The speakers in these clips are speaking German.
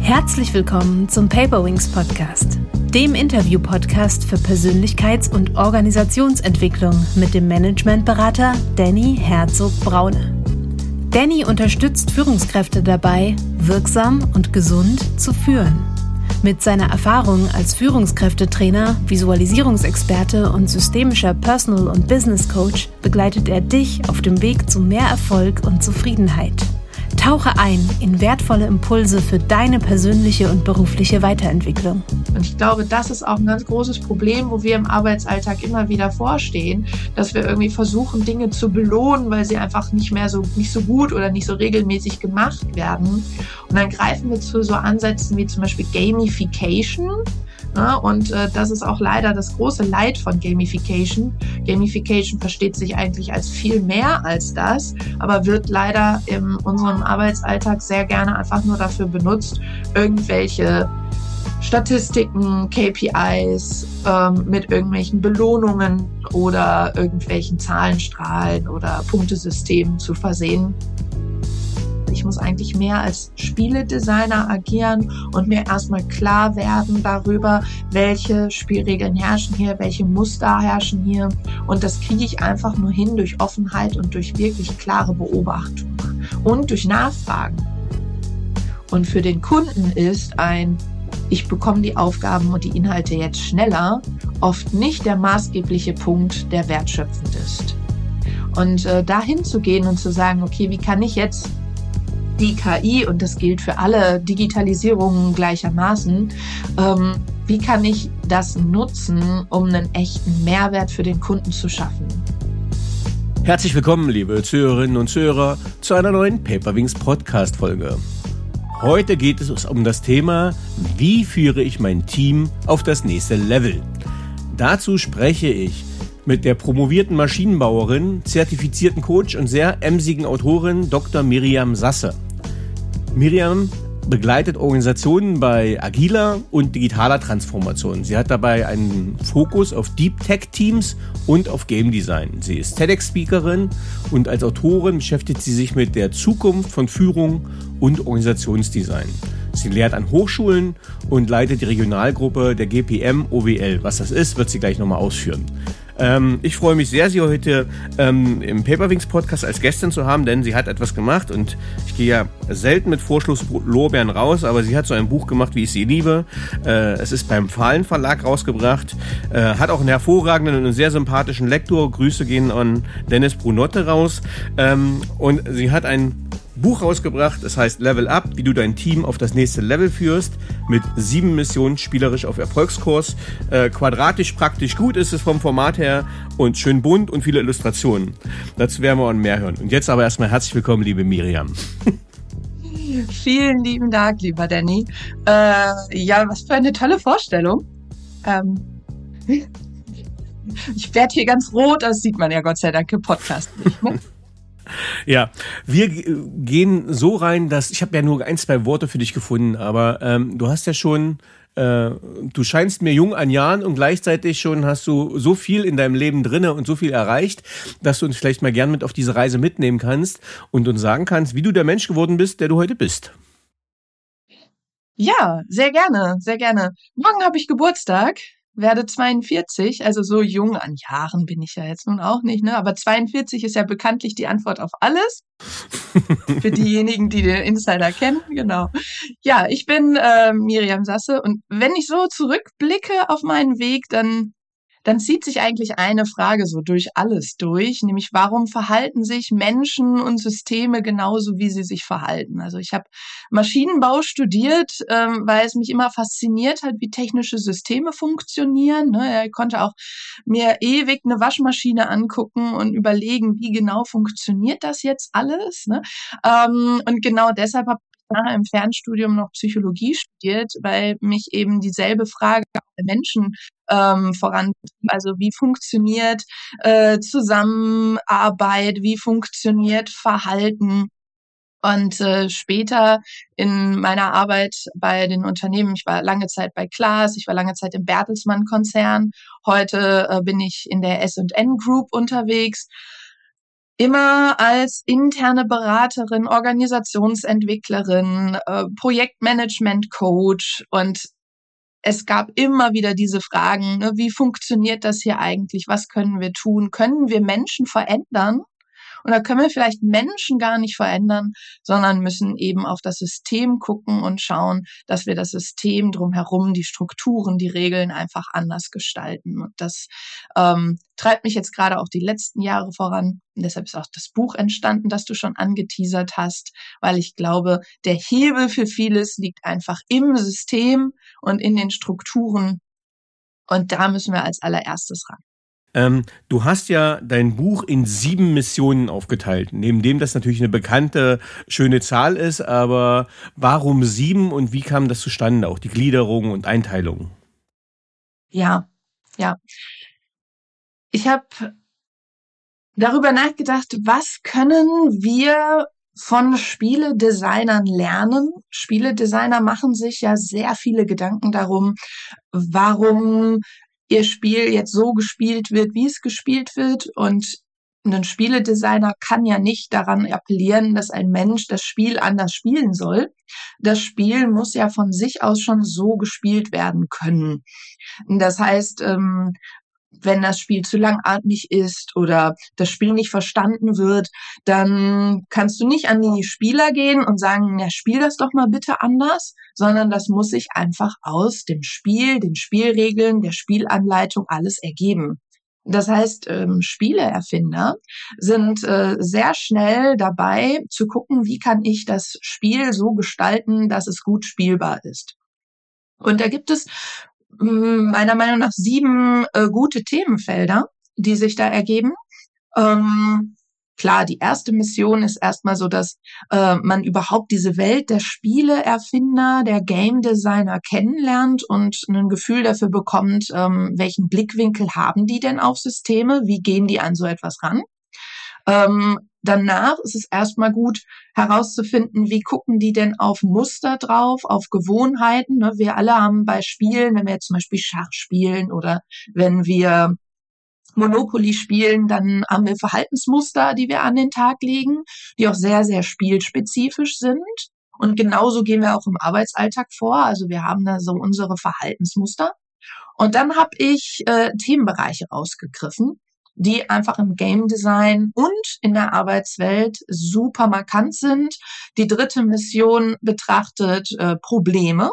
Herzlich willkommen zum Paperwings Podcast, dem Interview-Podcast für Persönlichkeits- und Organisationsentwicklung mit dem Managementberater Danny Herzog-Braune. Danny unterstützt Führungskräfte dabei, wirksam und gesund zu führen. Mit seiner Erfahrung als Führungskräftetrainer, Visualisierungsexperte und systemischer Personal- und Business Coach begleitet er dich auf dem Weg zu mehr Erfolg und Zufriedenheit. Tauche ein in wertvolle Impulse für deine persönliche und berufliche Weiterentwicklung. Und ich glaube, das ist auch ein ganz großes Problem, wo wir im Arbeitsalltag immer wieder vorstehen, dass wir irgendwie versuchen, Dinge zu belohnen, weil sie einfach nicht so gut oder nicht so regelmäßig gemacht werden. Und dann greifen wir zu so Ansätzen wie zum Beispiel Gamification. Ja, und das ist auch leider das große Leid von Gamification. Gamification versteht sich eigentlich als viel mehr als das, aber wird leider in unserem Arbeitsalltag sehr gerne einfach nur dafür benutzt, irgendwelche Statistiken, KPIs mit irgendwelchen Belohnungen oder irgendwelchen Zahlenstrahlen oder Punktesystemen zu versehen. Ich muss eigentlich mehr als Spieledesigner agieren und mir erstmal klar werden darüber, welche Spielregeln herrschen hier, welche Muster herrschen hier. Und das kriege ich einfach nur hin durch Offenheit und durch wirklich klare Beobachtung und durch Nachfragen. Und für den Kunden ist ich bekomme die Aufgaben und die Inhalte jetzt schneller, oft nicht der maßgebliche Punkt, der wertschöpfend ist. Und dahin zu gehen und zu sagen, okay, wie kann ich jetzt die KI, und das gilt für alle Digitalisierungen gleichermaßen, wie kann ich das nutzen, um einen echten Mehrwert für den Kunden zu schaffen? Herzlich willkommen, liebe Zuhörerinnen und Zuhörer, zu einer neuen Paperwings Podcast-Folge. Heute geht es um das Thema, wie führe ich mein Team auf das nächste Level? Dazu spreche ich mit der promovierten Maschinenbauerin, zertifizierten Coach und sehr emsigen Autorin Dr. Miriam Sasse. Miriam begleitet Organisationen bei agiler und digitaler Transformation. Sie hat dabei einen Fokus auf Deep Tech Teams und auf Game Design. Sie ist TEDx-Speakerin und als Autorin beschäftigt sie sich mit der Zukunft von Führung und Organisationsdesign. Sie lehrt an Hochschulen und leitet die Regionalgruppe der GPM OWL. Was das ist, wird sie gleich nochmal ausführen. Ich freue mich sehr, Sie heute im Paperwings Podcast als Gästin zu haben, denn sie hat etwas gemacht und ich gehe ja selten mit Vorschusslorbeeren raus, aber sie hat so ein Buch gemacht, wie ich sie liebe. Es ist beim Fahlen Verlag rausgebracht, hat auch einen hervorragenden und einen sehr sympathischen Lektor. Grüße gehen an Dennis Brunotte raus. Und sie hat ein Buch rausgebracht, das heißt Level Up, wie du dein Team auf das nächste Level führst, mit 7 Missionen spielerisch auf Erfolgskurs. Quadratisch praktisch gut ist es vom Format her und schön bunt und viele Illustrationen. Dazu werden wir auch mehr hören. Und jetzt aber erstmal herzlich willkommen, liebe Miriam. Vielen lieben Dank, lieber Danny. Was für eine tolle Vorstellung. Ich werde hier ganz rot, das sieht man ja Gott sei Dank im Podcast nicht, ne? Ja, wir gehen so rein, dass ich habe ja nur 1-2 Worte für dich gefunden, aber du hast ja schon, du scheinst mir jung an Jahren und gleichzeitig schon hast du so viel in deinem Leben drinne und so viel erreicht, dass du uns vielleicht mal gern mit auf diese Reise mitnehmen kannst und uns sagen kannst, wie du der Mensch geworden bist, der du heute bist. Ja, sehr gerne, sehr gerne. Morgen habe ich Geburtstag. Werde 42, also so jung an Jahren bin ich ja jetzt nun auch nicht, ne? Aber 42 ist ja bekanntlich die Antwort auf alles. Für diejenigen, die den Insider kennen, genau. Ja, ich bin Miriam Sasse und wenn ich so zurückblicke auf meinen Weg, dann zieht sich eigentlich eine Frage so durch alles durch, nämlich warum verhalten sich Menschen und Systeme genauso, wie sie sich verhalten? Also ich habe Maschinenbau studiert, weil es mich immer fasziniert hat, wie technische Systeme funktionieren. Ich konnte auch mir ewig eine Waschmaschine angucken und überlegen, wie genau funktioniert das jetzt alles. Und genau deshalb habe ich nachher im Fernstudium noch Psychologie studiert, weil mich eben dieselbe Frage der Menschen voran. Also wie funktioniert Zusammenarbeit, wie funktioniert Verhalten? Und später in meiner Arbeit bei den Unternehmen, ich war lange Zeit bei Klaas, ich war lange Zeit im Bertelsmann-Konzern, heute bin ich in der S&N Group unterwegs. immer als interne Beraterin, Organisationsentwicklerin, Projektmanagement-Coach, und es gab immer wieder diese Fragen, ne, wie funktioniert das hier eigentlich? Was können wir tun? Können wir Menschen verändern? Und da können wir vielleicht Menschen gar nicht verändern, sondern müssen eben auf das System gucken und schauen, dass wir das System drumherum, die Strukturen, die Regeln einfach anders gestalten. Und das treibt mich jetzt gerade auch die letzten Jahre voran. Und deshalb ist auch das Buch entstanden, das du schon angeteasert hast, weil ich glaube, der Hebel für vieles liegt einfach im System und in den Strukturen. Und da müssen wir als allererstes ran. Du hast ja dein Buch in 7 Missionen aufgeteilt, neben dem das natürlich eine bekannte, schöne Zahl ist, aber warum 7 und wie kam das zustande, auch die Gliederung und Einteilung? Ja. Ich habe darüber nachgedacht, was können wir von Spieledesignern lernen? Spieledesigner machen sich ja sehr viele Gedanken darum, warum ihr Spiel jetzt so gespielt wird, wie es gespielt wird. Und ein Spieledesigner kann ja nicht daran appellieren, dass ein Mensch das Spiel anders spielen soll. Das Spiel muss ja von sich aus schon so gespielt werden können. Das heißt, wenn das Spiel zu langatmig ist oder das Spiel nicht verstanden wird, dann kannst du nicht an die Spieler gehen und sagen, ja, spiel das doch mal bitte anders, sondern das muss sich einfach aus dem Spiel, den Spielregeln, der Spielanleitung alles ergeben. Das heißt, Spieleerfinder sind sehr schnell dabei zu gucken, wie kann ich das Spiel so gestalten, dass es gut spielbar ist. Und da gibt es meiner Meinung nach 7 gute Themenfelder, die sich da ergeben. Klar, die erste Mission ist erstmal so, dass man überhaupt diese Welt der Spieleerfinder, der Game Designer kennenlernt und ein Gefühl dafür bekommt, welchen Blickwinkel haben die denn auf Systeme, wie gehen die an so etwas ran. Danach ist es erstmal gut herauszufinden, wie gucken die denn auf Muster drauf, auf Gewohnheiten. Ne? Wir alle haben bei Spielen, wenn wir jetzt zum Beispiel Schach spielen oder wenn wir Monopoly spielen, dann haben wir Verhaltensmuster, die wir an den Tag legen, die auch sehr, sehr spielspezifisch sind. Und genauso gehen wir auch im Arbeitsalltag vor. Also wir haben da so unsere Verhaltensmuster. Und dann habe ich Themenbereiche rausgegriffen, die einfach im Game Design und in der Arbeitswelt super markant sind. Die dritte Mission betrachtet Probleme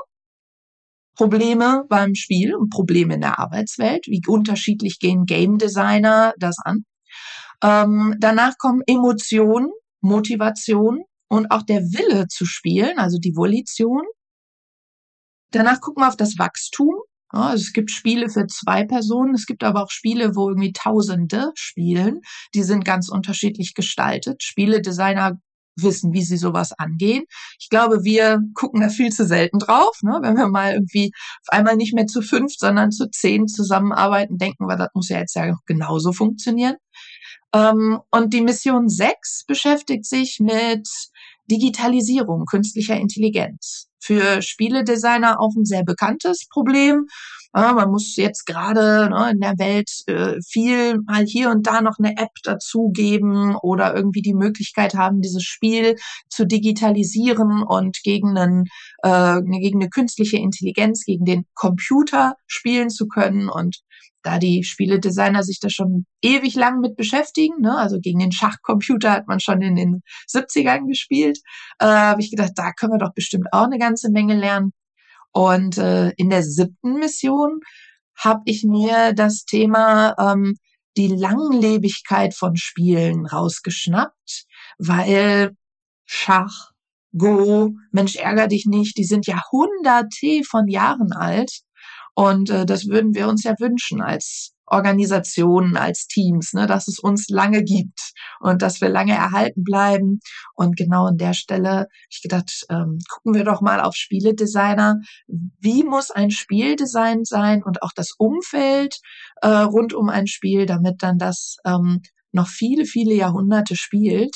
beim Spiel und Probleme in der Arbeitswelt. Wie unterschiedlich gehen Game Designer das an? Danach kommen Emotionen, Motivation und auch der Wille zu spielen, also die Volition. Danach gucken wir auf das Wachstum. Ja, also es gibt Spiele für 2 Personen, es gibt aber auch Spiele, wo irgendwie Tausende spielen. Die sind ganz unterschiedlich gestaltet. Spieledesigner wissen, wie sie sowas angehen. Ich glaube, wir gucken da viel zu selten drauf. Ne? Wenn wir mal irgendwie auf einmal nicht mehr zu 5, sondern zu 10 zusammenarbeiten, denken wir, das muss ja jetzt ja genauso funktionieren. Und die Mission 6 beschäftigt sich mit Digitalisierung, künstlicher Intelligenz. Für Spieledesigner auch ein sehr bekanntes Problem. Man muss jetzt gerade in der Welt viel mal hier und da noch eine App dazugeben oder irgendwie die Möglichkeit haben, dieses Spiel zu digitalisieren und gegen eine künstliche Intelligenz, gegen den Computer spielen zu können. Und da die Spieledesigner sich da schon ewig lang mit beschäftigen, ne? Also gegen den Schachcomputer hat man schon in den 70ern gespielt, habe ich gedacht, da können wir doch bestimmt auch eine ganze Menge lernen. Und in der 7. Mission habe ich mir das Thema die Langlebigkeit von Spielen rausgeschnappt, weil Schach, Go, Mensch, ärger dich nicht, die sind Jahrhunderte von Jahren alt. Und das würden wir uns ja wünschen als Organisationen, als Teams, ne, dass es uns lange gibt und dass wir lange erhalten bleiben. Und genau an der Stelle habe ich gedacht, gucken wir doch mal auf Spieledesigner. Wie muss ein Spieldesign sein und auch das Umfeld rund um ein Spiel, damit dann das noch viele, viele Jahrhunderte spielt.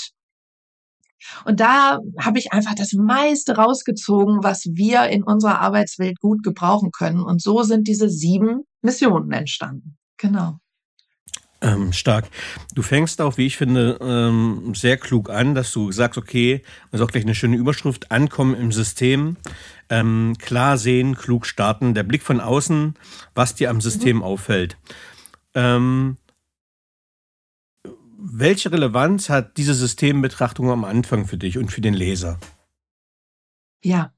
Und da habe ich einfach das meiste rausgezogen, was wir in unserer Arbeitswelt gut gebrauchen können. Und so sind diese 7 Missionen entstanden. Genau. Stark. Du fängst auch, wie ich finde, sehr klug an, dass du sagst, okay, also auch gleich eine schöne Überschrift, Ankommen im System, klar sehen, klug starten, der Blick von außen, was dir am System auffällt. Welche Relevanz hat diese Systembetrachtung am Anfang für dich und für den Leser? Ja.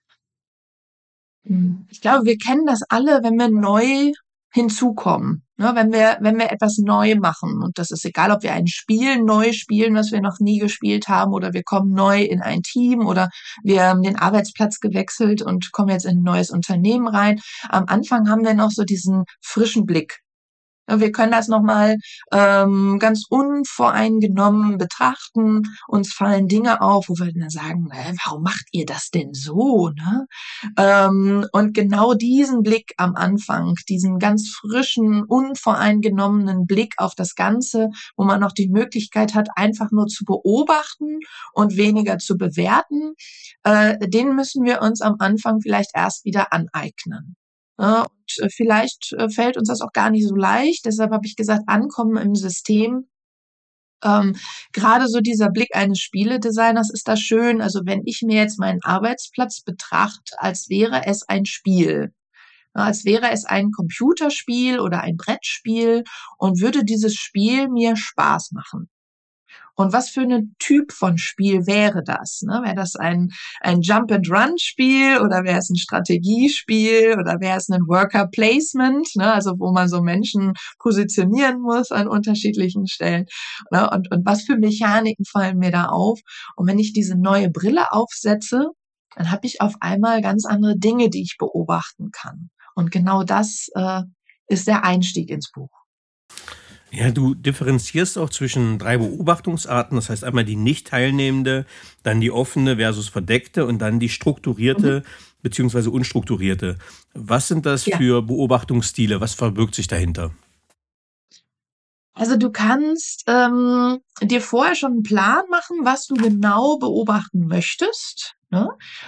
Ich glaube, wir kennen das alle, wenn wir neu hinzukommen. Ne, wenn wir etwas neu machen. Und das ist egal, ob wir ein Spiel neu spielen, was wir noch nie gespielt haben, oder wir kommen neu in ein Team, oder wir haben den Arbeitsplatz gewechselt und kommen jetzt in ein neues Unternehmen rein. Am Anfang haben wir noch so diesen frischen Blick. Wir können das nochmal ganz unvoreingenommen betrachten. Uns fallen Dinge auf, wo wir dann sagen, warum macht ihr das denn so? Ne? Und genau diesen Blick am Anfang, diesen ganz frischen, unvoreingenommenen Blick auf das Ganze, wo man noch die Möglichkeit hat, einfach nur zu beobachten und weniger zu bewerten, den müssen wir uns am Anfang vielleicht erst wieder aneignen. Und vielleicht fällt uns das auch gar nicht so leicht. Deshalb habe ich gesagt, Ankommen im System. Gerade so dieser Blick eines Spieledesigners ist da schön. Also wenn ich mir jetzt meinen Arbeitsplatz betrachte, als wäre es ein Spiel, als wäre es ein Computerspiel oder ein Brettspiel und würde dieses Spiel mir Spaß machen. Und was für ein Typ von Spiel wäre das? Ne? Wäre das ein Jump-and-Run-Spiel oder wäre es ein Strategiespiel oder wäre es ein Worker-Placement, ne? Also wo man so Menschen positionieren muss an unterschiedlichen Stellen. Ne? Und was für Mechaniken fallen mir da auf? Und wenn ich diese neue Brille aufsetze, dann habe ich auf einmal ganz andere Dinge, die ich beobachten kann. Und genau das ist der Einstieg ins Buch. Ja, du differenzierst auch zwischen 3 Beobachtungsarten, das heißt einmal die nicht teilnehmende, dann die offene versus verdeckte und dann die strukturierte beziehungsweise unstrukturierte. Was sind das für Beobachtungsstile? Was verbirgt sich dahinter? Also du kannst dir vorher schon einen Plan machen, was du genau beobachten möchtest. Ne?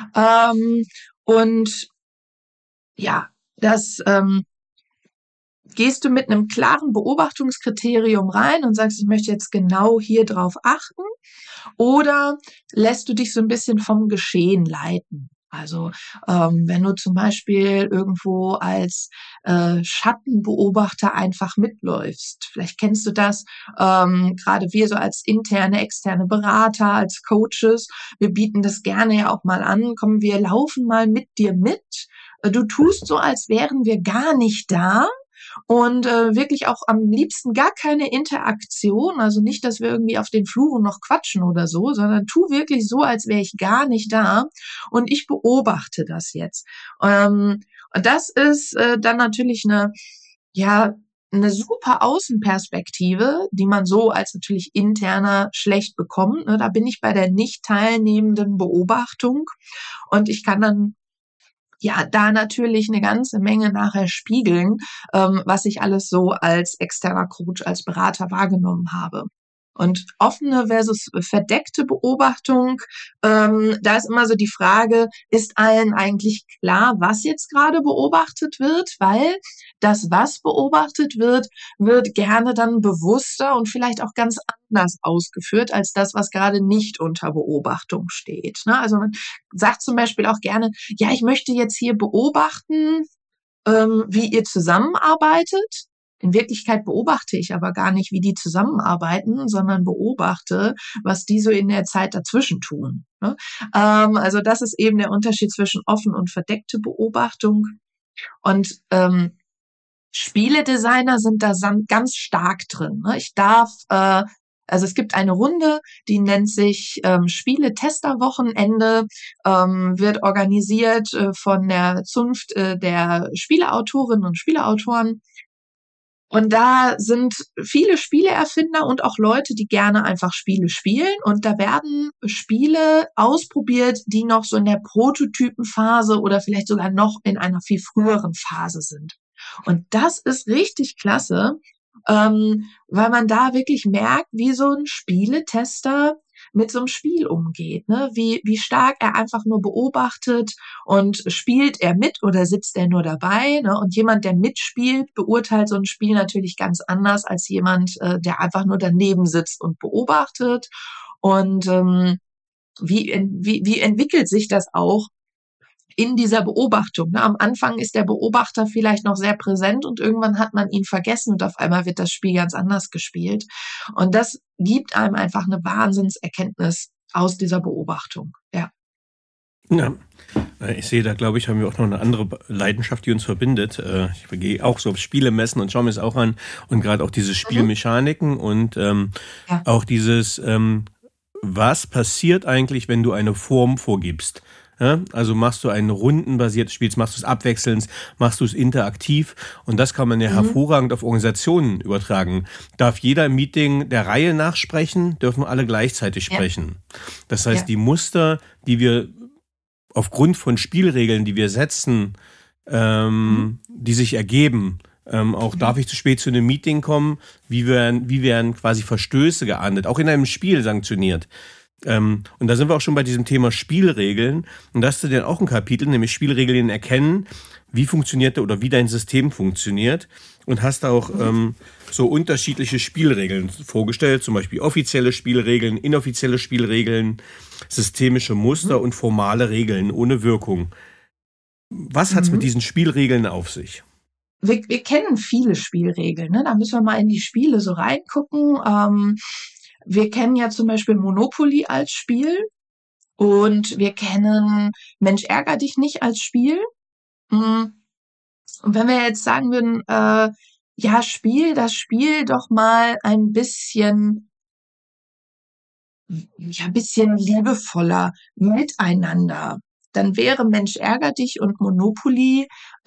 Und ja, das gehst du mit einem klaren Beobachtungskriterium rein und sagst, ich möchte jetzt genau hier drauf achten, oder lässt du dich so ein bisschen vom Geschehen leiten? Also wenn du zum Beispiel irgendwo als Schattenbeobachter einfach mitläufst, vielleicht kennst du das, gerade wir so als interne, externe Berater, als Coaches, wir bieten das gerne ja auch mal an, komm, wir laufen mal mit dir mit, du tust so, als wären wir gar nicht da, und wirklich auch am liebsten gar keine Interaktion, also nicht, dass wir irgendwie auf den Fluren noch quatschen oder so, sondern tu wirklich so, als wäre ich gar nicht da und ich beobachte das jetzt. Und das ist dann natürlich eine super Außenperspektive, die man so als natürlich interner schlecht bekommt. Da bin ich bei der nicht teilnehmenden Beobachtung und ich kann dann da natürlich eine ganze Menge nachher spiegeln, was ich alles so als externer Coach, als Berater wahrgenommen habe. Und offene versus verdeckte Beobachtung, da ist immer so die Frage, ist allen eigentlich klar, was jetzt gerade beobachtet wird? Weil das, was beobachtet wird, wird gerne dann bewusster und vielleicht auch ganz anders ausgeführt als das, was gerade nicht unter Beobachtung steht. Ne? Also man sagt zum Beispiel auch gerne, ja, ich möchte jetzt hier beobachten, wie ihr zusammenarbeitet. In Wirklichkeit beobachte ich aber gar nicht, wie die zusammenarbeiten, sondern beobachte, was die so in der Zeit dazwischen tun. Ne? Also das ist eben der Unterschied zwischen offen und verdeckte Beobachtung. Und Spieledesigner sind da ganz stark drin. Ne? Also es gibt eine Runde, die nennt sich Spiele-Tester-Wochenende, wird organisiert von der Zunft der Spieleautorinnen und Spieleautoren. Und da sind viele Spieleerfinder und auch Leute, die gerne einfach Spiele spielen. Und da werden Spiele ausprobiert, die noch so in der Prototypenphase oder vielleicht sogar noch in einer viel früheren Phase sind. Und das ist richtig klasse, weil man da wirklich merkt, wie so ein Spieletester mit so einem Spiel umgeht, ne? Wie stark er einfach nur beobachtet und spielt er mit oder sitzt er nur dabei, ne? Und jemand, der mitspielt, beurteilt so ein Spiel natürlich ganz anders als jemand, der einfach nur daneben sitzt und beobachtet. Und wie entwickelt sich das auch in dieser Beobachtung? Ne? Am Anfang ist der Beobachter vielleicht noch sehr präsent und irgendwann hat man ihn vergessen und auf einmal wird das Spiel ganz anders gespielt. Und das gibt einem einfach eine Wahnsinnserkenntnis aus dieser Beobachtung. Ja. Ja, ich sehe da, glaube ich, haben wir auch noch eine andere Leidenschaft, die uns verbindet. Ich gehe auch so auf Spielemessen und schaue mir es auch an und gerade auch diese Spielmechaniken und auch dieses, was passiert eigentlich, wenn du eine Form vorgibst? Ja, also machst du ein rundenbasiertes Spiel, machst du es abwechselnd, machst du es interaktiv und das kann man ja hervorragend auf Organisationen übertragen. Darf jeder im Meeting der Reihe nach sprechen, dürfen alle gleichzeitig sprechen. Das heißt, die Muster, die wir aufgrund von Spielregeln, die wir setzen, die sich ergeben, auch darf ich zu spät zu einem Meeting kommen, wie werden quasi Verstöße geahndet, auch in einem Spiel sanktioniert. Und da sind wir auch schon bei diesem Thema Spielregeln. Und da hast du dann auch ein Kapitel, nämlich Spielregeln erkennen, wie funktioniert oder wie dein System funktioniert. Und hast auch so unterschiedliche Spielregeln vorgestellt, zum Beispiel offizielle Spielregeln, inoffizielle Spielregeln, systemische Muster und formale Regeln ohne Wirkung. Was hat's mit diesen Spielregeln auf sich? Wir kennen viele Spielregeln, ne? Da müssen wir mal in die Spiele so reingucken. Wir kennen ja zum Beispiel Monopoly als Spiel und wir kennen Mensch, ärger dich nicht als Spiel. Und wenn wir jetzt sagen würden, spiel das Spiel doch mal ein bisschen liebevoller miteinander, dann wäre Mensch, ärger dich und Monopoly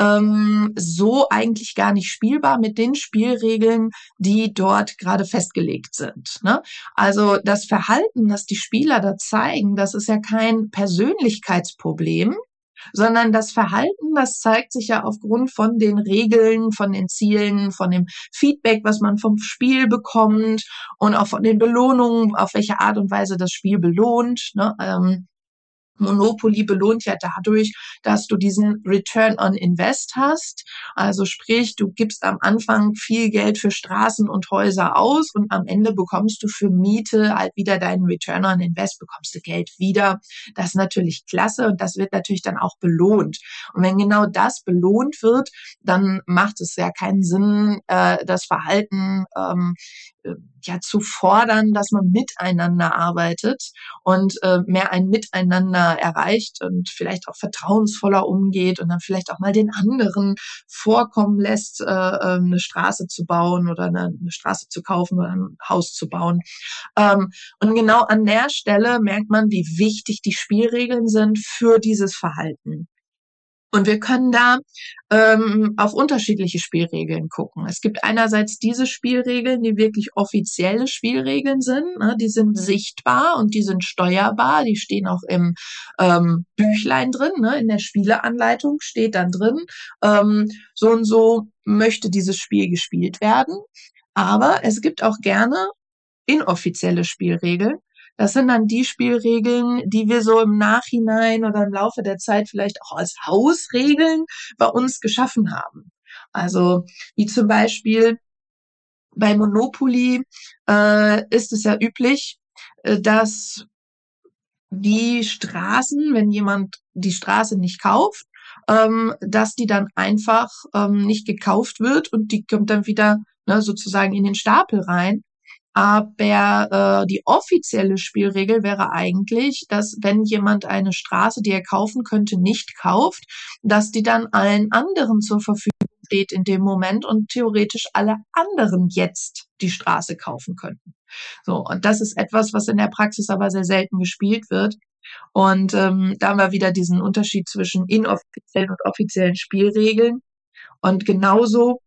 so eigentlich gar nicht spielbar mit den Spielregeln, die dort gerade festgelegt sind. Ne? Also das Verhalten, das die Spieler da zeigen, das ist ja kein Persönlichkeitsproblem, sondern das Verhalten, das zeigt sich ja aufgrund von den Regeln, von den Zielen, von dem Feedback, was man vom Spiel bekommt und auch von den Belohnungen, auf welche Art und Weise das Spiel belohnt. Ne? Monopoly belohnt ja dadurch, dass du diesen Return on Invest hast. Also sprich, du gibst am Anfang viel Geld für Straßen und Häuser aus und am Ende bekommst du für Miete halt wieder deinen Return on Invest, bekommst du Geld wieder. Das ist natürlich klasse und das wird natürlich dann auch belohnt. Und wenn genau das belohnt wird, dann macht es ja keinen Sinn, das Verhalten zu fordern, dass man miteinander arbeitet und mehr ein Miteinander erreicht und vielleicht auch vertrauensvoller umgeht und dann vielleicht auch mal den anderen vorkommen lässt, eine Straße zu bauen oder eine Straße zu kaufen oder ein Haus zu bauen. Und genau an der Stelle merkt man, wie wichtig die Spielregeln sind für dieses Verhalten. Und wir können da auf unterschiedliche Spielregeln gucken. Es gibt einerseits diese Spielregeln, die wirklich offizielle Spielregeln sind. Ne? Die sind sichtbar und die sind steuerbar. Die stehen auch im Büchlein drin. Ne? In der Spieleanleitung steht dann drin, so und so möchte dieses Spiel gespielt werden. Aber es gibt auch gerne inoffizielle Spielregeln. Das sind dann die Spielregeln, die wir so im Nachhinein oder im Laufe der Zeit vielleicht auch als Hausregeln bei uns geschaffen haben. Also wie zum Beispiel bei Monopoly ist es ja üblich, dass die Straßen, wenn jemand die Straße nicht kauft, dass die dann einfach nicht gekauft wird und die kommt dann wieder sozusagen in den Stapel rein. Aber die offizielle Spielregel wäre eigentlich, dass wenn jemand eine Straße, die er kaufen könnte, nicht kauft, dass die dann allen anderen zur Verfügung steht in dem Moment und theoretisch alle anderen jetzt die Straße kaufen könnten. So, und das ist etwas, was in der Praxis aber sehr selten gespielt wird. Und da haben wir wieder diesen Unterschied zwischen inoffiziellen und offiziellen Spielregeln. Und genauso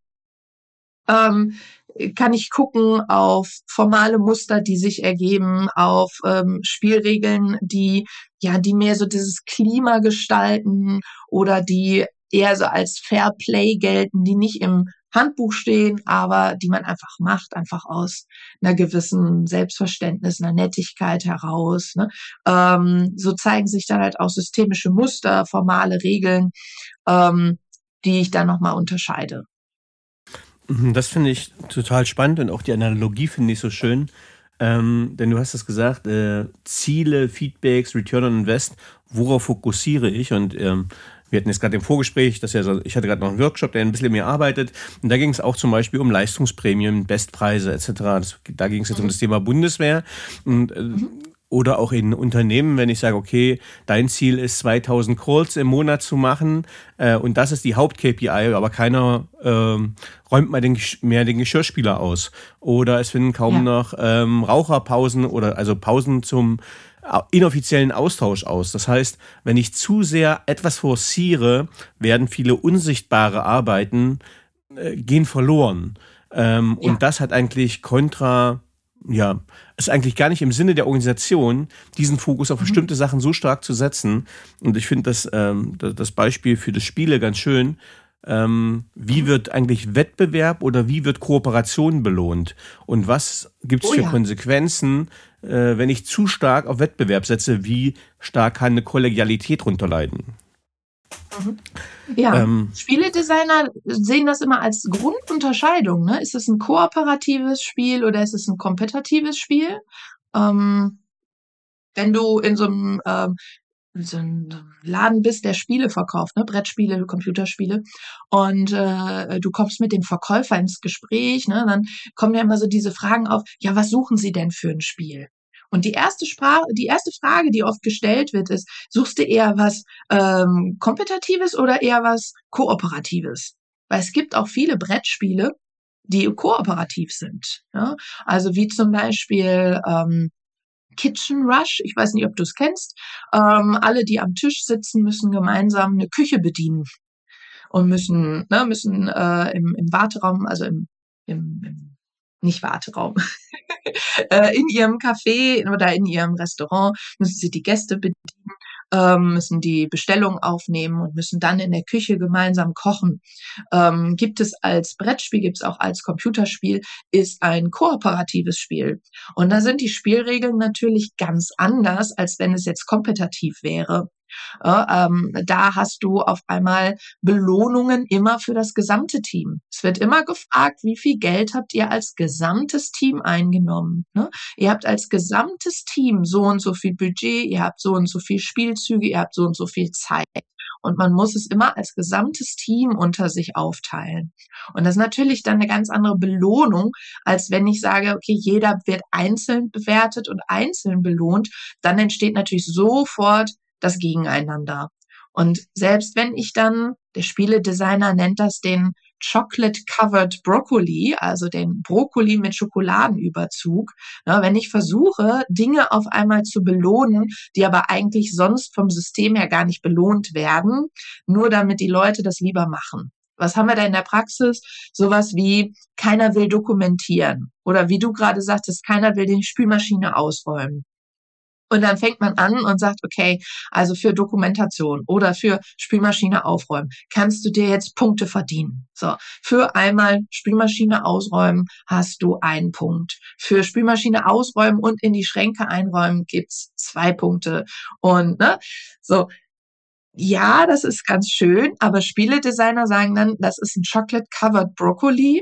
kann ich gucken auf formale Muster, die sich ergeben, auf Spielregeln, die mehr so dieses Klima gestalten oder die eher so als Fair Play gelten, die nicht im Handbuch stehen, aber die man einfach macht, einfach aus einer gewissen Selbstverständnis, einer Nettigkeit heraus. Ne? So zeigen sich dann halt auch systemische Muster, formale Regeln, die ich dann nochmal unterscheide. Das finde ich total spannend und auch die Analogie finde ich so schön. Denn du hast es gesagt, Ziele, Feedbacks, Return on Invest, worauf fokussiere ich? Und wir hatten jetzt gerade im Vorgespräch, ich hatte gerade noch einen Workshop, der ein bisschen mit mir arbeitet. Und da ging es auch zum Beispiel um Leistungsprämien, Bestpreise etc. Da ging es jetzt um das Thema Bundeswehr. Und oder auch in Unternehmen, wenn ich sage, okay, dein Ziel ist 2000 Calls im Monat zu machen und das ist die Haupt-KPI, aber keiner räumt mal mehr den Geschirrspüler aus. Oder es finden kaum noch Raucherpausen oder also Pausen zum inoffiziellen Austausch aus. Das heißt, wenn ich zu sehr etwas forciere, werden viele unsichtbare Arbeiten gehen verloren. Und das hat eigentlich ist eigentlich gar nicht im Sinne der Organisation, diesen Fokus auf bestimmte Sachen so stark zu setzen. Und ich finde das Beispiel für das Spiele ganz schön. Wie wird eigentlich Wettbewerb oder wie wird Kooperation belohnt? Und was gibt es für Konsequenzen, wenn ich zu stark auf Wettbewerb setze? Wie stark kann eine Kollegialität drunter leiden? Ja, Spieledesigner sehen das immer als Grundunterscheidung. Ne? Ist es ein kooperatives Spiel oder ist es ein kompetitives Spiel? Wenn du in so einem Laden bist, der Spiele verkauft, ne? Brettspiele, Computerspiele, und du kommst mit dem Verkäufer ins Gespräch, ne? Dann kommen ja immer so diese Fragen auf, ja, was suchen Sie denn für ein Spiel? Und die erste Frage, die oft gestellt wird, ist, suchst du eher was Kompetitives oder eher was Kooperatives? Weil es gibt auch viele Brettspiele, die kooperativ sind. Ja? Also wie zum Beispiel Kitchen Rush, ich weiß nicht, ob du es kennst. Alle, die am Tisch sitzen, müssen gemeinsam eine Küche bedienen und müssen im Warteraum, also im nicht Warteraum, in ihrem Café oder in ihrem Restaurant müssen sie die Gäste bedienen, müssen die Bestellung aufnehmen und müssen dann in der Küche gemeinsam kochen. Gibt es als Brettspiel, gibt es auch als Computerspiel, ist ein kooperatives Spiel. Und da sind die Spielregeln natürlich ganz anders, als wenn es jetzt kompetitiv wäre. Da hast du auf einmal Belohnungen immer für das gesamte Team. Es wird immer gefragt, wie viel Geld habt ihr als gesamtes Team eingenommen? Ne? Ihr habt als gesamtes Team so und so viel Budget, ihr habt so und so viel Spielzüge, ihr habt so und so viel Zeit. Und man muss es immer als gesamtes Team unter sich aufteilen. Und das ist natürlich dann eine ganz andere Belohnung, als wenn ich sage, okay, jeder wird einzeln bewertet und einzeln belohnt. Dann entsteht natürlich sofort das Gegeneinander. Und selbst wenn ich dann, der Spieledesigner nennt das den Chocolate-Covered Broccoli, also den Brokkoli mit Schokoladenüberzug, wenn ich versuche, Dinge auf einmal zu belohnen, die aber eigentlich sonst vom System her gar nicht belohnt werden, nur damit die Leute das lieber machen. Was haben wir da in der Praxis? Sowas wie, keiner will dokumentieren. Oder wie du gerade sagtest, keiner will die Spülmaschine ausräumen. Und dann fängt man an und sagt, okay, also für Dokumentation oder für Spülmaschine aufräumen, kannst du dir jetzt Punkte verdienen. So, für einmal Spülmaschine ausräumen hast du 1 Punkt. Für Spülmaschine ausräumen und in die Schränke einräumen gibt's 2 Punkte. Und so. Ja, das ist ganz schön, aber Spieledesigner sagen dann, das ist ein Chocolate-Covered Broccoli.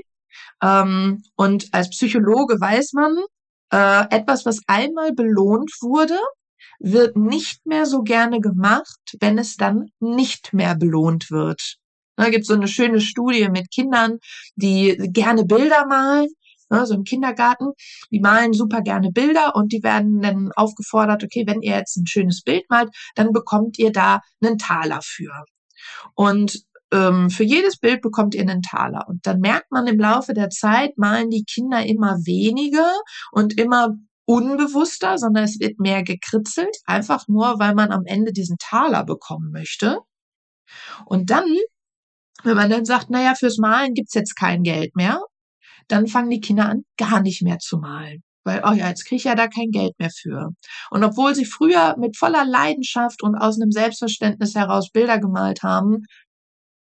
Und als Psychologe weiß man, etwas, was einmal belohnt wurde, wird nicht mehr so gerne gemacht, wenn es dann nicht mehr belohnt wird. Da gibt es so eine schöne Studie mit Kindern, die gerne Bilder malen, so im Kindergarten. Die malen super gerne Bilder und die werden dann aufgefordert, okay, wenn ihr jetzt ein schönes Bild malt, dann bekommt ihr da einen Taler für. Und für jedes Bild bekommt ihr einen Taler. Und dann merkt man im Laufe der Zeit, malen die Kinder immer weniger und immer unbewusster, sondern es wird mehr gekritzelt, einfach nur, weil man am Ende diesen Taler bekommen möchte. Und dann, wenn man dann sagt, naja, fürs Malen gibt's jetzt kein Geld mehr, dann fangen die Kinder an, gar nicht mehr zu malen. Weil, oh ja, jetzt kriege ich ja da kein Geld mehr für. Und obwohl sie früher mit voller Leidenschaft und aus einem Selbstverständnis heraus Bilder gemalt haben,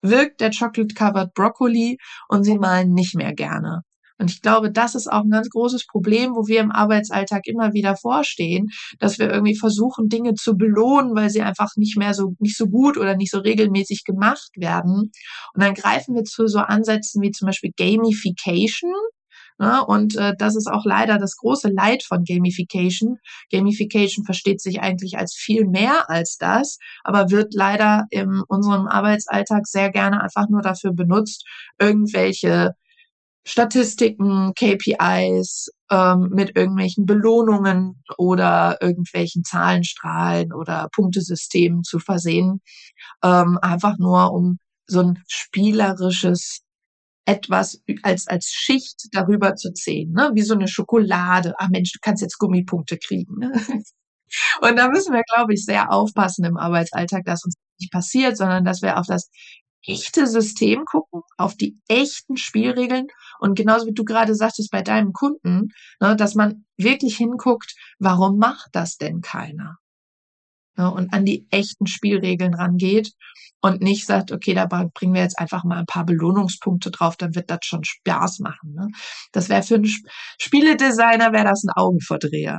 wirkt der Chocolate Covered Broccoli und sie malen nicht mehr gerne. Und ich glaube, das ist auch ein ganz großes Problem, wo wir im Arbeitsalltag immer wieder vorstehen, dass wir irgendwie versuchen, Dinge zu belohnen, weil sie einfach nicht so gut oder nicht so regelmäßig gemacht werden. Und dann greifen wir zu so Ansätzen wie zum Beispiel Gamification. Ne? Und das ist auch leider das große Leid von Gamification. Gamification versteht sich eigentlich als viel mehr als das, aber wird leider in unserem Arbeitsalltag sehr gerne einfach nur dafür benutzt, irgendwelche Statistiken, KPIs mit irgendwelchen Belohnungen oder irgendwelchen Zahlenstrahlen oder Punktesystemen zu versehen, einfach nur um so ein spielerisches etwas als Schicht darüber zu ziehen, ne? Wie so eine Schokolade. Ah Mensch, du kannst jetzt Gummipunkte kriegen. Ne? Und da müssen wir, glaube ich, sehr aufpassen im Arbeitsalltag, dass uns nicht passiert, sondern dass wir auf das echte System gucken, auf die echten Spielregeln und genauso wie du gerade sagtest bei deinem Kunden, ne, dass man wirklich hinguckt, warum macht das denn keiner? Ne, und an die echten Spielregeln rangeht und nicht sagt, okay, da bringen wir jetzt einfach mal ein paar Belohnungspunkte drauf, dann wird das schon Spaß machen. Ne? Das wäre für einen Spieledesigner wäre das ein Augenverdreher.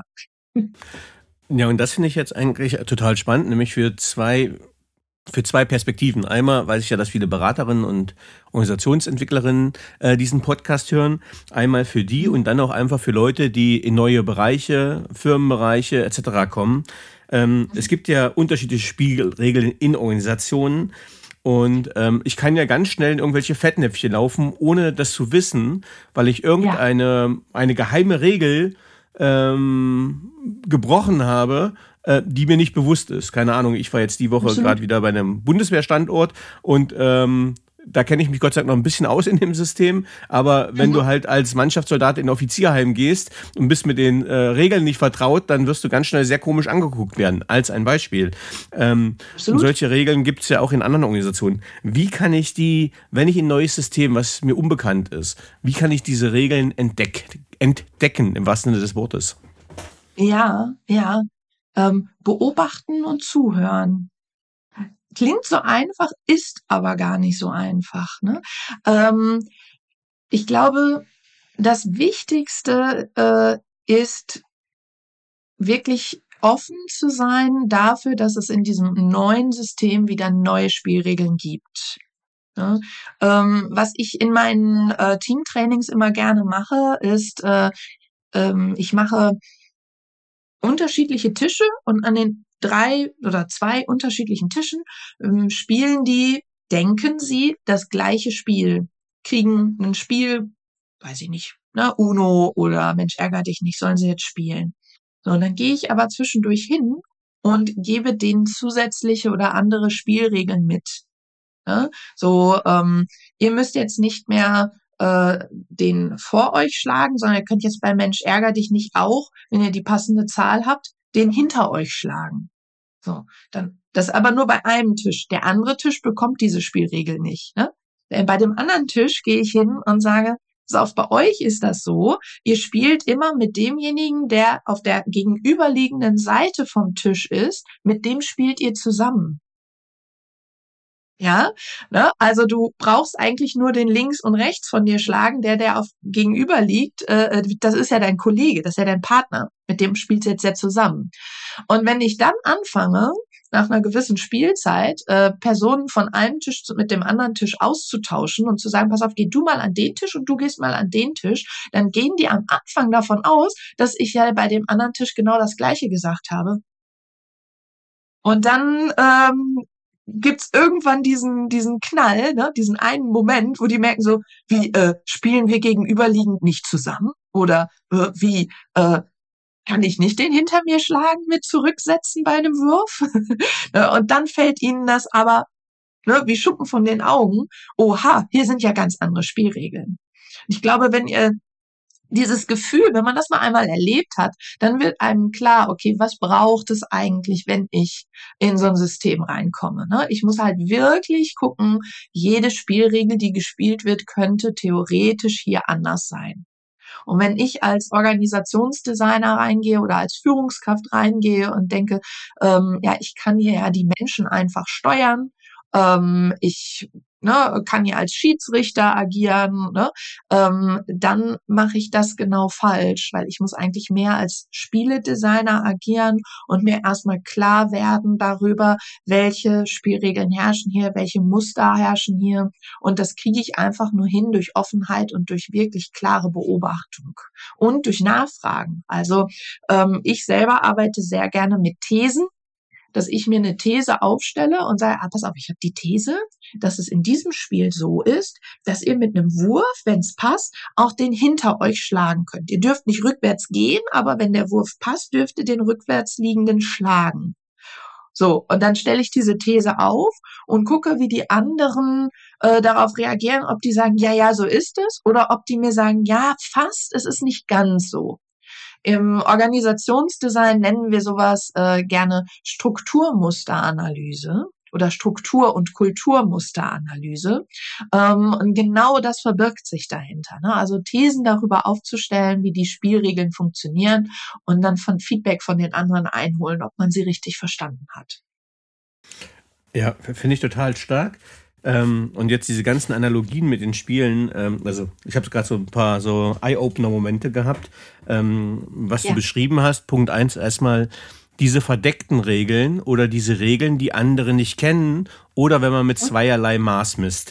Ja, und das finde ich jetzt eigentlich total spannend, nämlich für zwei Perspektiven. Einmal weiß ich ja, dass viele Beraterinnen und Organisationsentwicklerinnen diesen Podcast hören. Einmal für die und dann auch einfach für Leute, die in neue Bereiche, Firmenbereiche etc. kommen. Es gibt ja unterschiedliche Spielregeln in Organisationen. Und ich kann ja ganz schnell in irgendwelche Fettnäpfchen laufen, ohne das zu wissen, weil ich eine geheime Regel gebrochen habe, die mir nicht bewusst ist. Keine Ahnung, ich war jetzt die Woche gerade wieder bei einem Bundeswehrstandort und da kenne ich mich Gott sei Dank noch ein bisschen aus in dem System, aber wenn du halt als Mannschaftssoldat in ein Offizierheim gehst und bist mit den Regeln nicht vertraut, dann wirst du ganz schnell sehr komisch angeguckt werden, als ein Beispiel. Und solche Regeln gibt es ja auch in anderen Organisationen. Wie kann ich wenn ich ein neues System, was mir unbekannt ist, wie kann ich diese Regeln entdecken, im wahrsten Sinne des Wortes? Ja. Beobachten und zuhören. Klingt so einfach, ist aber gar nicht so einfach. Ne? Ich glaube, das Wichtigste ist wirklich offen zu sein dafür, dass es in diesem neuen System wieder neue Spielregeln gibt. Ne? Was ich in meinen Teamtrainings immer gerne mache, ist, ich mache unterschiedliche Tische und an den 3 oder 2 unterschiedlichen Tischen denken sie, das gleiche Spiel, kriegen ein Spiel, weiß ich nicht, ne, Uno oder Mensch, ärger dich nicht, sollen sie jetzt spielen. So, und dann gehe ich aber zwischendurch hin und gebe denen zusätzliche oder andere Spielregeln mit. Ne? So, ihr müsst jetzt nicht mehr den vor euch schlagen, sondern ihr könnt jetzt bei Mensch, ärger dich nicht auch, wenn ihr die passende Zahl habt, den hinter euch schlagen. So, dann das aber nur bei einem Tisch. Der andere Tisch bekommt diese Spielregel nicht. Ne? Bei dem anderen Tisch gehe ich hin und sage, so, bei euch ist das so, ihr spielt immer mit demjenigen, der auf der gegenüberliegenden Seite vom Tisch ist, mit dem spielt ihr zusammen. Ja, ne? Also du brauchst eigentlich nur den links und rechts von dir schlagen, der auf gegenüber liegt. Das ist ja dein Kollege, das ist ja dein Partner. Mit dem spielst du jetzt ja zusammen. Und wenn ich dann anfange, nach einer gewissen Spielzeit, Personen von einem Tisch mit dem anderen Tisch auszutauschen und zu sagen, pass auf, geh du mal an den Tisch und du gehst mal an den Tisch, dann gehen die am Anfang davon aus, dass ich ja bei dem anderen Tisch genau das Gleiche gesagt habe. Und dann gibt's irgendwann diesen Knall, ne, diesen einen Moment, wo die merken so, wie spielen wir gegenüberliegend nicht zusammen? Oder kann ich nicht den hinter mir schlagen mit zurücksetzen bei einem Wurf? Und dann fällt ihnen das aber wie Schuppen von den Augen. Oha, hier sind ja ganz andere Spielregeln. Ich glaube, wenn ihr dieses Gefühl, wenn man das mal einmal erlebt hat, dann wird einem klar, okay, was braucht es eigentlich, wenn ich in so ein System reinkomme? Ne? Ich muss halt wirklich gucken, jede Spielregel, die gespielt wird, könnte theoretisch hier anders sein. Und wenn ich als Organisationsdesigner reingehe oder als Führungskraft reingehe und denke, ich kann hier ja die Menschen einfach steuern, ich ne, kann ja als Schiedsrichter agieren, ne, dann mache ich das genau falsch, weil ich muss eigentlich mehr als Spieledesigner agieren und mir erstmal klar werden darüber, welche Spielregeln herrschen hier, welche Muster herrschen hier. Und das kriege ich einfach nur hin durch Offenheit und durch wirklich klare Beobachtung und durch Nachfragen. Also ich selber arbeite sehr gerne mit Thesen, dass ich mir eine These aufstelle und sage, pass auf, ich habe die These, dass es in diesem Spiel so ist, dass ihr mit einem Wurf, wenn es passt, auch den hinter euch schlagen könnt. Ihr dürft nicht rückwärts gehen, aber wenn der Wurf passt, dürft ihr den rückwärts liegenden schlagen. So, und dann stelle ich diese These auf und gucke, wie die anderen darauf reagieren, ob die sagen, ja, ja, so ist es, oder ob die mir sagen, ja, fast, es ist nicht ganz so. Im Organisationsdesign nennen wir sowas gerne Strukturmusteranalyse oder Struktur- und Kulturmusteranalyse. Und genau das verbirgt sich dahinter, ne? Also Thesen darüber aufzustellen, wie die Spielregeln funktionieren und dann von Feedback von den anderen einholen, ob man sie richtig verstanden hat. Ja, finde ich total stark. Und jetzt diese ganzen Analogien mit den Spielen, also ich habe gerade so ein paar so Eye-Opener-Momente gehabt, was du beschrieben hast. Punkt 1 erstmal diese verdeckten Regeln oder diese Regeln, die andere nicht kennen oder wenn man mit zweierlei Maß misst.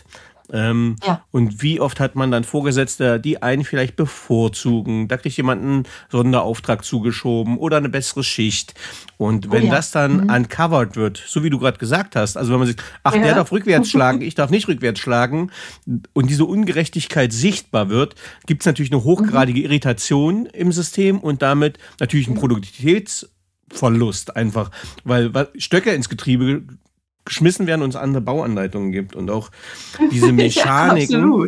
Und wie oft hat man dann Vorgesetzte, die einen vielleicht bevorzugen, da kriegt jemand einen Sonderauftrag zugeschoben oder eine bessere Schicht. Und wenn das dann uncovered wird, so wie du gerade gesagt hast, also wenn man sagt, ach, der darf rückwärts schlagen, ich darf nicht rückwärts schlagen und diese Ungerechtigkeit sichtbar wird, gibt es natürlich eine hochgradige Irritation im System und damit natürlich einen Produktivitätsverlust einfach, weil Stöcke ins Getriebe geschmissen werden und es andere Bauanleitungen gibt und auch diese Mechaniken.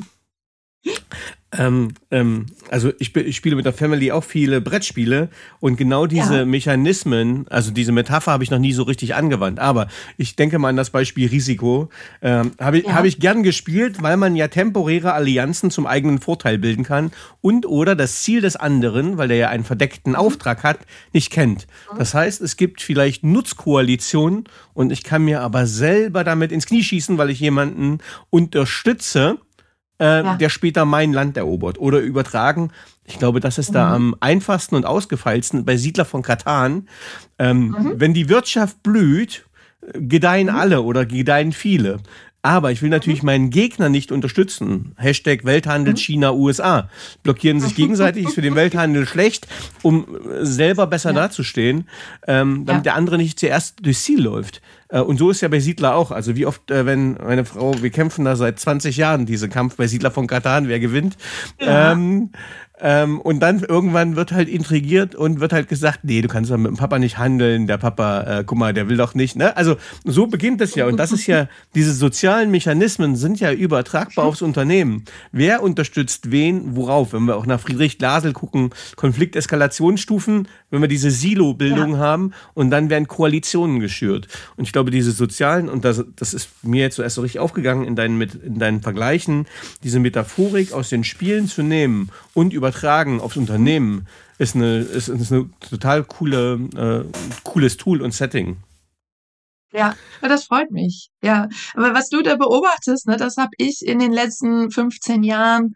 Ja, also ich spiele mit der Family auch viele Brettspiele und genau diese Mechanismen, also diese Metapher habe ich noch nie so richtig angewandt, aber ich denke mal an das Beispiel Risiko, habe ich gern gespielt, weil man ja temporäre Allianzen zum eigenen Vorteil bilden kann und oder das Ziel des anderen, weil der ja einen verdeckten Auftrag hat, nicht kennt. Das heißt, es gibt vielleicht Nutzkoalitionen und ich kann mir aber selber damit ins Knie schießen, weil ich jemanden unterstütze, der später mein Land erobert. Oder übertragen, ich glaube, das ist da am einfachsten und ausgefeilsten bei Siedler von Catan. Wenn die Wirtschaft blüht, gedeihen alle oder gedeihen viele. Aber ich will natürlich meinen Gegner nicht unterstützen. Hashtag Welthandel China, USA. Blockieren sich gegenseitig, ist für den Welthandel schlecht, um selber besser dazustehen, damit der andere nicht zuerst durchs Ziel läuft. Und so ist ja bei Siedler auch. Also wie oft, wenn meine Frau, wir kämpfen da seit 20 Jahren, diesen Kampf bei Siedler von Catan, wer gewinnt. Ja. Und dann irgendwann wird halt intrigiert und wird halt gesagt, nee, du kannst doch mit dem Papa nicht handeln, der Papa, guck mal, der will doch nicht, ne? Also so beginnt es ja und das ist ja, diese sozialen Mechanismen sind ja übertragbar aufs Unternehmen. Wer unterstützt wen, worauf? Wenn wir auch nach Friedrich Glasel gucken, Konflikteskalationsstufen, wenn wir diese Silo-Bildung haben und dann werden Koalitionen geschürt. Und ich glaube, diese sozialen, und das ist mir jetzt zuerst so richtig aufgegangen in deinen Vergleichen, diese Metaphorik aus den Spielen zu nehmen und übertragen aufs Unternehmen, ist eine total cooles Tool und Setting. Ja, das freut mich. Ja, aber was du da beobachtest, ne, das habe ich in den letzten 15 Jahren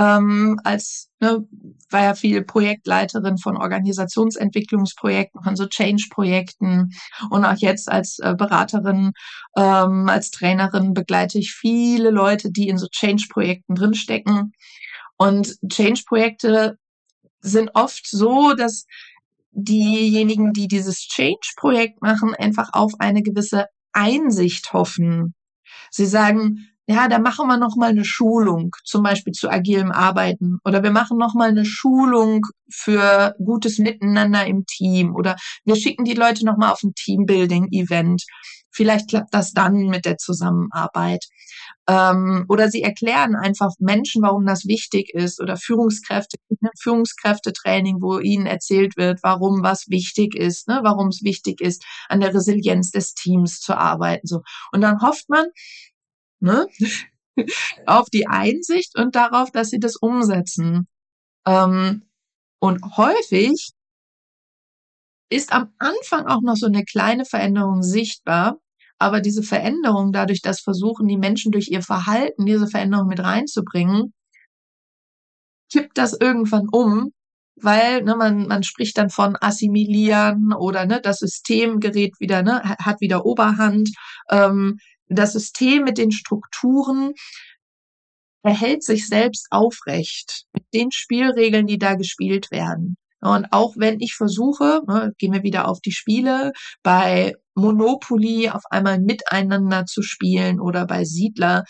war ja viel Projektleiterin von Organisationsentwicklungsprojekten, von so Change-Projekten und auch jetzt als Beraterin, als Trainerin begleite ich viele Leute, die in so Change-Projekten drinstecken. Und Change-Projekte sind oft so, dass diejenigen, die dieses Change-Projekt machen, einfach auf eine gewisse Einsicht hoffen. Sie sagen, ja, da machen wir noch mal eine Schulung, zum Beispiel zu agilem Arbeiten, oder wir machen noch mal eine Schulung für gutes Miteinander im Team, oder wir schicken die Leute noch mal auf ein Teambuilding-Event. Vielleicht klappt das dann mit der Zusammenarbeit. Oder sie erklären einfach Menschen, warum das wichtig ist, oder Führungskräftetraining, wo ihnen erzählt wird, warum was wichtig ist, ne, warum es wichtig ist, an der Resilienz des Teams zu arbeiten, so. Und dann hofft man, ne, auf die Einsicht und darauf, dass sie das umsetzen. Und häufig ist am Anfang auch noch so eine kleine Veränderung sichtbar, aber diese Veränderung, dadurch, dass versuchen die Menschen durch ihr Verhalten diese Veränderung mit reinzubringen, kippt das irgendwann um, weil man spricht dann von assimilieren oder das System gerät wieder, hat wieder Oberhand. Das System mit den Strukturen erhält sich selbst aufrecht mit den Spielregeln, die da gespielt werden. Und auch wenn ich versuche, gehen wir wieder auf die Spiele, bei Monopoly auf einmal miteinander zu spielen oder bei Siedler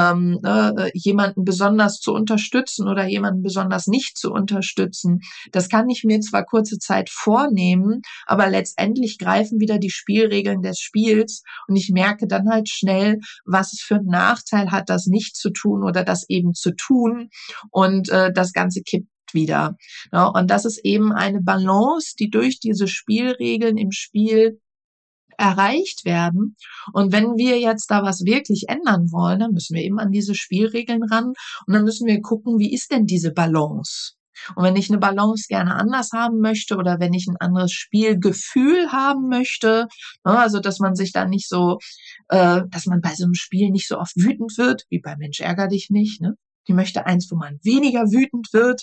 jemanden besonders zu unterstützen oder jemanden besonders nicht zu unterstützen. Das kann ich mir zwar kurze Zeit vornehmen, aber letztendlich greifen wieder die Spielregeln des Spiels und ich merke dann halt schnell, was es für einen Nachteil hat, das nicht zu tun oder das eben zu tun und das Ganze kippt wieder. Ja, und das ist eben eine Balance, die durch diese Spielregeln im Spiel erreicht werden. Und wenn wir jetzt da was wirklich ändern wollen, dann müssen wir eben an diese Spielregeln ran und dann müssen wir gucken, wie ist denn diese Balance? Und wenn ich eine Balance gerne anders haben möchte oder wenn ich ein anderes Spielgefühl haben möchte, also dass man sich dann nicht so, dass man bei so einem Spiel nicht so oft wütend wird, wie bei Mensch ärger dich nicht, ne? Die möchte eins, wo man weniger wütend wird.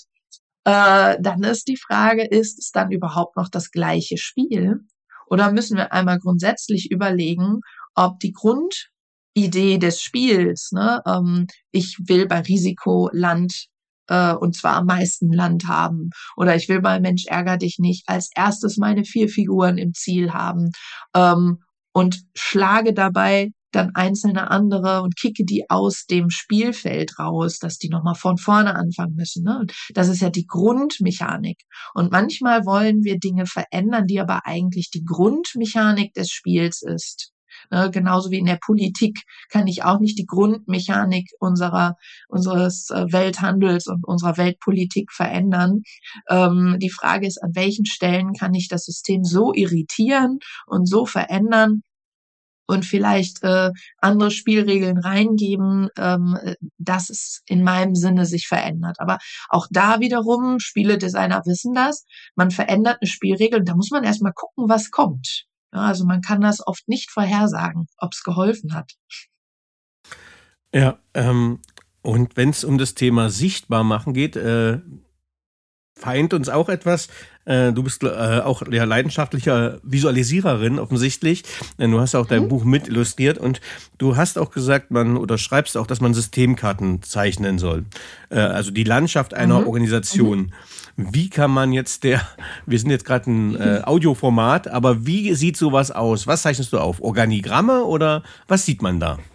Dann ist die Frage, ist es dann überhaupt noch das gleiche Spiel? Oder müssen wir einmal grundsätzlich überlegen, ob die Grundidee des Spiels, ich will bei Risiko Land und zwar am meisten Land haben oder ich will bei Mensch ärger dich nicht als erstes meine 4 Figuren im Ziel haben und schlage dabei dann einzelne andere und kicke die aus dem Spielfeld raus, dass die nochmal von vorne anfangen müssen. Ne? Und das ist ja die Grundmechanik. Und manchmal wollen wir Dinge verändern, die aber eigentlich die Grundmechanik des Spiels ist. Ne? Genauso wie in der Politik kann ich auch nicht die Grundmechanik unseres Welthandels und unserer Weltpolitik verändern. Die Frage ist, an welchen Stellen kann ich das System so irritieren und so verändern, und vielleicht andere Spielregeln reingeben, dass es in meinem Sinne sich verändert. Aber auch da wiederum, Spieledesigner wissen das, man verändert eine Spielregel und da muss man erstmal gucken, was kommt. Ja, also man kann das oft nicht vorhersagen, ob es geholfen hat. Ja, und wenn es um das Thema sichtbar machen geht, vereint uns auch etwas. Du bist auch leidenschaftlicher Visualisiererin offensichtlich. Du hast auch dein Buch mit illustriert und du hast auch gesagt, oder schreibst auch, dass man Systemkarten zeichnen soll. Also die Landschaft einer Organisation. Wie kann man jetzt wir sind jetzt gerade ein Audioformat, aber wie sieht sowas aus? Was zeichnest du auf? Organigramme oder was sieht man da?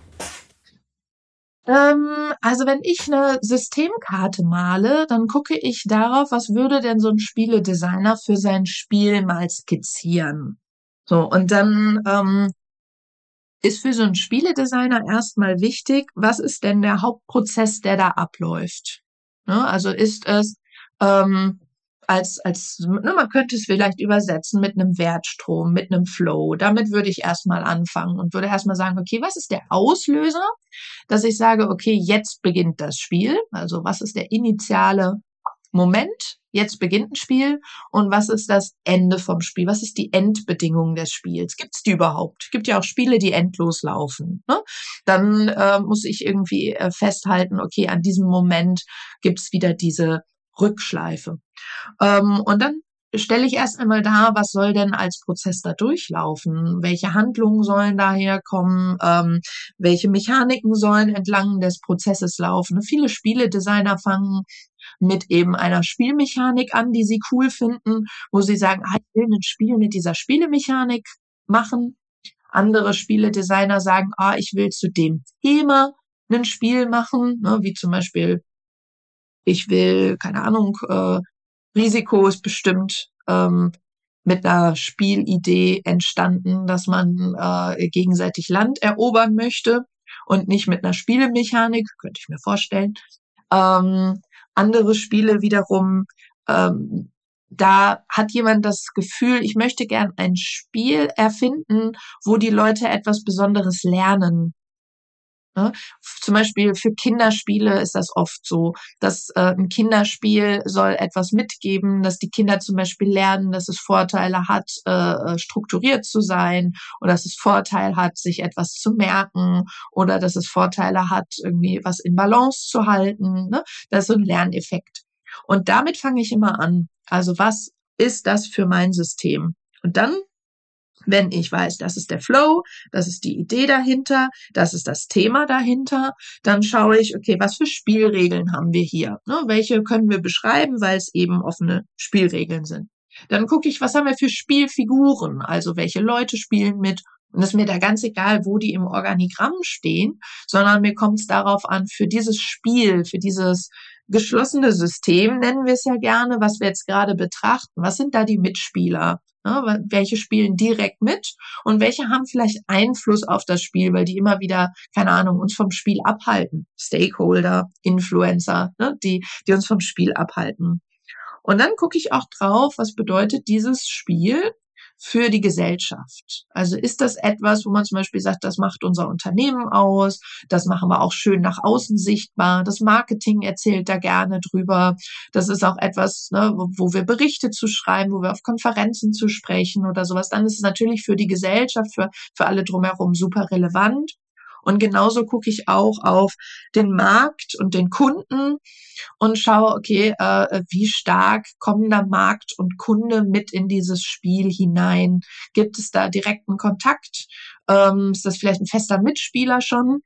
Also wenn ich eine Systemkarte male, dann gucke ich darauf, was würde denn so ein Spieledesigner für sein Spiel mal skizzieren. So, und dann ist für so einen Spieledesigner erstmal wichtig, was ist denn der Hauptprozess, der da abläuft? Ne? Also ist es man könnte es vielleicht übersetzen mit einem Wertstrom, mit einem Flow. Damit würde ich erstmal anfangen und würde erstmal sagen, okay, was ist der Auslöser, dass ich sage, okay, jetzt beginnt das Spiel. Also was ist der initiale Moment? Jetzt beginnt ein Spiel. Und was ist das Ende vom Spiel? Was ist die Endbedingung des Spiels? Gibt es die überhaupt? Es gibt ja auch Spiele, die endlos laufen. Ne? Dann muss ich irgendwie festhalten, okay, an diesem Moment gibt es wieder diese Rückschleife. Und dann stelle ich erst einmal dar, was soll denn als Prozess da durchlaufen? Welche Handlungen sollen daher kommen? Welche Mechaniken sollen entlang des Prozesses laufen? Viele Spieledesigner fangen mit eben einer Spielmechanik an, die sie cool finden, wo sie sagen, ich will ein Spiel mit dieser Spielemechanik machen. Andere Spieledesigner sagen, ich will zu dem Thema ein Spiel machen, ne, wie zum Beispiel ich will, keine Ahnung, Risiko ist bestimmt mit einer Spielidee entstanden, dass man gegenseitig Land erobern möchte und nicht mit einer Spielemechanik, könnte ich mir vorstellen. Andere Spiele wiederum, da hat jemand das Gefühl, ich möchte gern ein Spiel erfinden, wo die Leute etwas Besonderes lernen. Ne? Zum Beispiel für Kinderspiele ist das oft so, dass ein Kinderspiel soll etwas mitgeben, dass die Kinder zum Beispiel lernen, dass es Vorteile hat, strukturiert zu sein oder dass es Vorteil hat, sich etwas zu merken oder dass es Vorteile hat, irgendwie was in Balance zu halten. Ne? Das ist so ein Lerneffekt. Und damit fange ich immer an. Also was ist das für mein System? Und dann, wenn ich weiß, das ist der Flow, das ist die Idee dahinter, das ist das Thema dahinter, dann schaue ich, okay, was für Spielregeln haben wir hier? Ne? Welche können wir beschreiben, weil es eben offene Spielregeln sind? Dann gucke ich, was haben wir für Spielfiguren? Also welche Leute spielen mit? Und es ist mir da ganz egal, wo die im Organigramm stehen, sondern mir kommt es darauf an, für dieses Spiel, für dieses geschlossene System, nennen wir es ja gerne, was wir jetzt gerade betrachten. Was sind da die Mitspieler? Ne, welche spielen direkt mit und welche haben vielleicht Einfluss auf das Spiel, weil die immer wieder, keine Ahnung, uns vom Spiel abhalten. Stakeholder, Influencer, ne, die uns vom Spiel abhalten. Und dann gucke ich auch drauf, was bedeutet dieses Spiel für die Gesellschaft. Also ist das etwas, wo man zum Beispiel sagt, das macht unser Unternehmen aus, das machen wir auch schön nach außen sichtbar, das Marketing erzählt da gerne drüber, das ist auch etwas, ne, wo wir Berichte zu schreiben, wo wir auf Konferenzen zu sprechen oder sowas, dann ist es natürlich für die Gesellschaft, für alle drumherum super relevant. Und genauso gucke ich auch auf den Markt und den Kunden und schaue, okay, wie stark kommen da Markt und Kunde mit in dieses Spiel hinein? Gibt es da direkten Kontakt? Ist das vielleicht ein fester Mitspieler schon?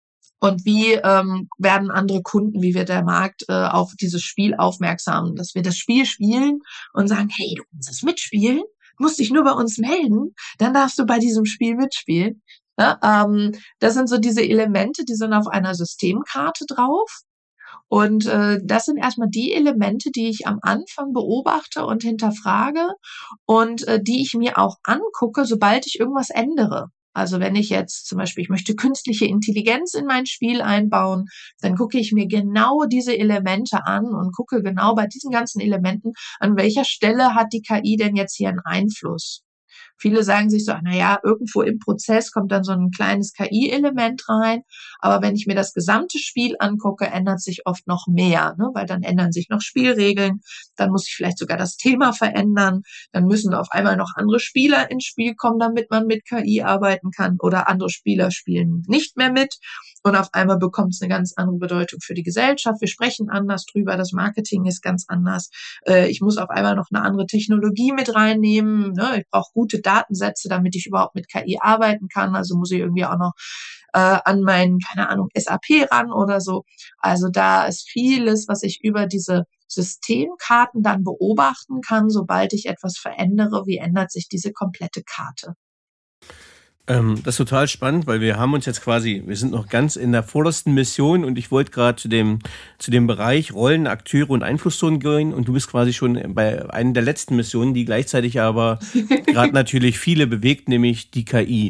Und wie werden andere Kunden, wie wird der Markt auf dieses Spiel aufmerksam? Dass wir das Spiel spielen und sagen, hey, du kannst das mitspielen, du musst dich nur bei uns melden, dann darfst du bei diesem Spiel mitspielen. Ja, das sind so diese Elemente, die sind auf einer Systemkarte drauf. Und das sind erstmal die Elemente, die ich am Anfang beobachte und hinterfrage und die ich mir auch angucke, sobald ich irgendwas ändere. Also wenn ich jetzt zum Beispiel, ich möchte künstliche Intelligenz in mein Spiel einbauen, dann gucke ich mir genau diese Elemente an und gucke genau bei diesen ganzen Elementen, an welcher Stelle hat die KI denn jetzt hier einen Einfluss. Viele sagen sich so, naja, irgendwo im Prozess kommt dann so ein kleines KI-Element rein. Aber wenn ich mir das gesamte Spiel angucke, ändert sich oft noch mehr, ne? Weil dann ändern sich noch Spielregeln. Dann muss ich vielleicht sogar das Thema verändern. Dann müssen auf einmal noch andere Spieler ins Spiel kommen, damit man mit KI arbeiten kann. Oder andere Spieler spielen nicht mehr mit. Und auf einmal bekommt es eine ganz andere Bedeutung für die Gesellschaft. Wir sprechen anders drüber. Das Marketing ist ganz anders. Ich muss auf einmal noch eine andere Technologie mit reinnehmen. Ne? Ich brauche gute Datensätze, damit ich überhaupt mit KI arbeiten kann. Also muss ich irgendwie auch noch an meinen, keine Ahnung, SAP ran oder so. Also da ist vieles, was ich über diese Systemkarten dann beobachten kann, sobald ich etwas verändere. Wie ändert sich diese komplette Karte? Das ist total spannend, weil wir haben uns jetzt quasi, wir sind noch ganz in der vordersten Mission und ich wollte gerade zu dem Bereich Rollen, Akteure und Einflusszonen gehen und du bist quasi schon bei einer der letzten Missionen, die gleichzeitig aber gerade natürlich viele bewegt, nämlich die KI.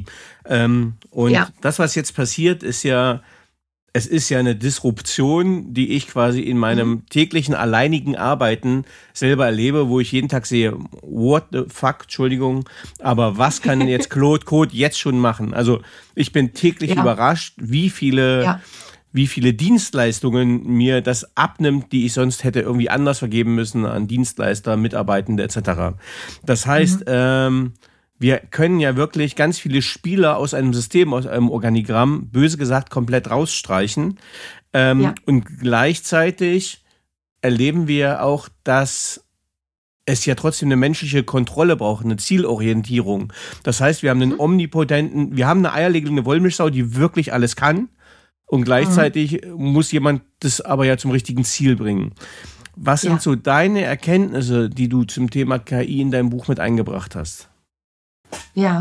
Das, was jetzt passiert, es ist ja eine Disruption, die ich quasi in meinem täglichen alleinigen Arbeiten selber erlebe, wo ich jeden Tag sehe, what the fuck, Entschuldigung, aber was kann jetzt Claude Code jetzt schon machen? Also ich bin täglich überrascht, wie viele Dienstleistungen mir das abnimmt, die ich sonst hätte irgendwie anders vergeben müssen an Dienstleister, Mitarbeitende etc. Das heißt, wir können ja wirklich ganz viele Spieler aus einem System, aus einem Organigramm, böse gesagt, komplett rausstreichen. Und gleichzeitig erleben wir auch, dass es ja trotzdem eine menschliche Kontrolle braucht, eine Zielorientierung. Das heißt, wir haben einen omnipotenten, wir haben eine eierlegende Wollmilchsau, die wirklich alles kann. Und gleichzeitig muss jemand das aber ja zum richtigen Ziel bringen. Was sind so deine Erkenntnisse, die du zum Thema KI in deinem Buch mit eingebracht hast? Ja.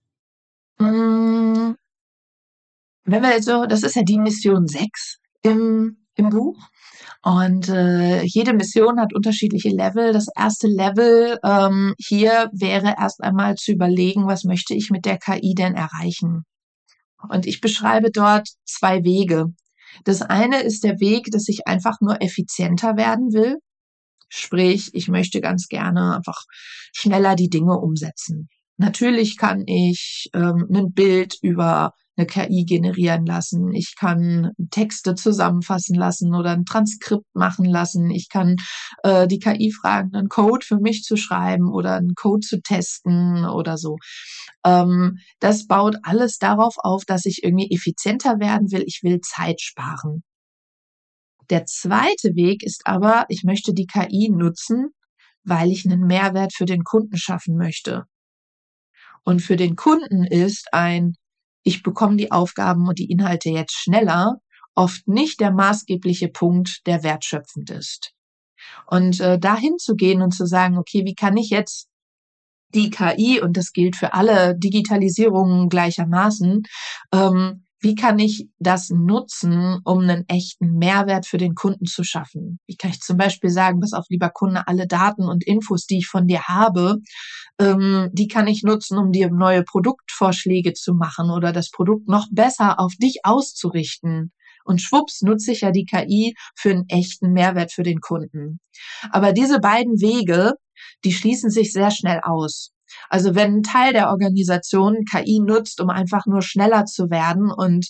Wenn wir jetzt so, das ist ja die Mission 6 im Buch. Und jede Mission hat unterschiedliche Level. Das erste Level hier wäre erst einmal zu überlegen, was möchte ich mit der KI denn erreichen? Und ich beschreibe dort 2 Wege. Das eine ist der Weg, dass ich einfach nur effizienter werden will. Sprich, ich möchte ganz gerne einfach schneller die Dinge umsetzen. Natürlich kann ich ein Bild über eine KI generieren lassen. Ich kann Texte zusammenfassen lassen oder ein Transkript machen lassen. Ich kann die KI fragen, einen Code für mich zu schreiben oder einen Code zu testen oder so. Das baut alles darauf auf, dass ich irgendwie effizienter werden will. Ich will Zeit sparen. Der zweite Weg ist aber, ich möchte die KI nutzen, weil ich einen Mehrwert für den Kunden schaffen möchte. Und für den Kunden ist ich bekomme die Aufgaben und die Inhalte jetzt schneller, oft nicht der maßgebliche Punkt, der wertschöpfend ist. Und dahin zu gehen und zu sagen, okay, wie kann ich jetzt die KI, und das gilt für alle Digitalisierungen gleichermaßen, wie kann ich das nutzen, um einen echten Mehrwert für den Kunden zu schaffen? Wie kann ich zum Beispiel sagen, pass auf, lieber Kunde, alle Daten und Infos, die ich von dir habe, die kann ich nutzen, um dir neue Produktvorschläge zu machen oder das Produkt noch besser auf dich auszurichten. Und schwupps nutze ich ja die KI für einen echten Mehrwert für den Kunden. Aber diese beiden Wege, die schließen sich sehr schnell aus. Also wenn ein Teil der Organisation KI nutzt, um einfach nur schneller zu werden und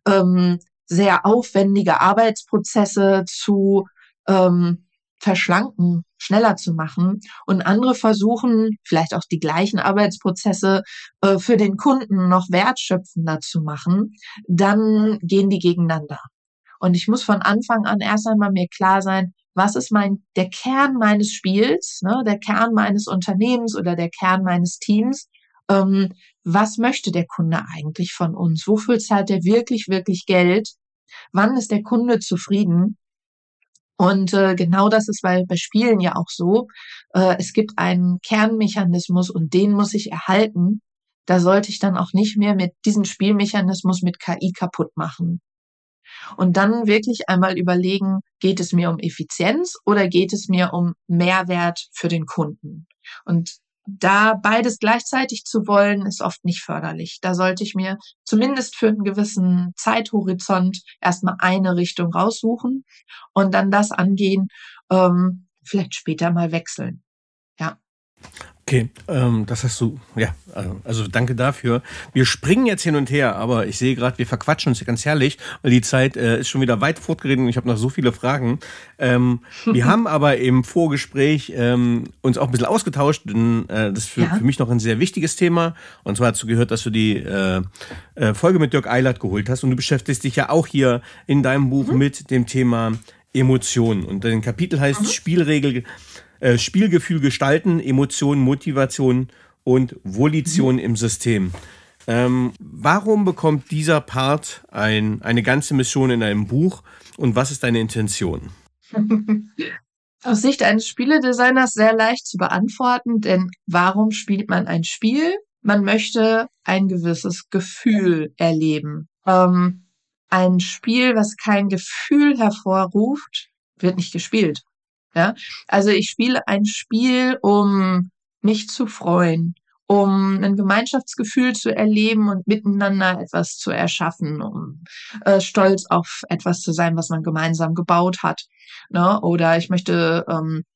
sehr aufwendige Arbeitsprozesse zu verschlanken, schneller zu machen, und andere versuchen, vielleicht auch die gleichen Arbeitsprozesse für den Kunden noch wertschöpfender zu machen, dann gehen die gegeneinander. Und ich muss von Anfang an erst einmal mir klar sein, was ist der Kern meines Spiels, ne, der Kern meines Unternehmens oder der Kern meines Teams. Was möchte der Kunde eigentlich von uns? Wofür zahlt er wirklich, wirklich Geld? Wann ist der Kunde zufrieden? Und genau das ist bei Spielen ja auch so. Es gibt einen Kernmechanismus und den muss ich erhalten. Da sollte ich dann auch nicht mehr mit diesem Spielmechanismus mit KI kaputt machen. Und dann wirklich einmal überlegen, geht es mir um Effizienz oder geht es mir um Mehrwert für den Kunden? Und da beides gleichzeitig zu wollen, ist oft nicht förderlich. Da sollte ich mir zumindest für einen gewissen Zeithorizont erstmal eine Richtung raussuchen und dann das angehen, vielleicht später mal wechseln. Ja. Okay, das hast du, ja, also danke dafür. Wir springen jetzt hin und her, aber ich sehe gerade, wir verquatschen uns ganz herrlich, weil die Zeit ist schon wieder weit fortgeschritten und ich habe noch so viele Fragen. Wir haben aber im Vorgespräch uns auch ein bisschen ausgetauscht, denn das ist für mich noch ein sehr wichtiges Thema. Und zwar dazu gehört, dass du die Folge mit Dirk Eilert geholt hast und du beschäftigst dich ja auch hier in deinem Buch mit dem Thema Emotionen. Und dein Kapitel heißt Spielgefühl gestalten, Emotionen, Motivation und Volition im System. Warum bekommt dieser Part eine ganze Mission in einem Buch und was ist deine Intention? Aus Sicht eines Spieledesigners sehr leicht zu beantworten, denn warum spielt man ein Spiel? Man möchte ein gewisses Gefühl erleben. Ein Spiel, was kein Gefühl hervorruft, wird nicht gespielt. Ja, also ich spiele ein Spiel, um mich zu freuen, um ein Gemeinschaftsgefühl zu erleben und miteinander etwas zu erschaffen, um stolz auf etwas zu sein, was man gemeinsam gebaut hat. Ne? Oder ich möchte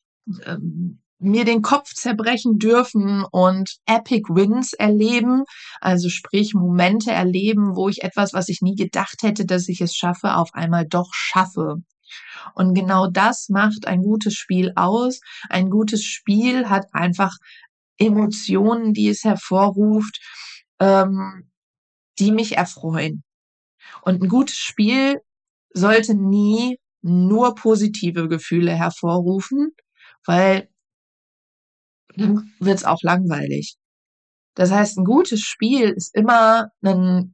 mir den Kopf zerbrechen dürfen und Epic Wins erleben, also sprich Momente erleben, wo ich etwas, was ich nie gedacht hätte, dass ich es schaffe, auf einmal doch schaffe. Und genau das macht ein gutes Spiel aus. Ein gutes Spiel hat einfach Emotionen, die es hervorruft, die mich erfreuen. Und ein gutes Spiel sollte nie nur positive Gefühle hervorrufen, weil dann wird es auch langweilig. Das heißt, ein gutes Spiel ist immer ein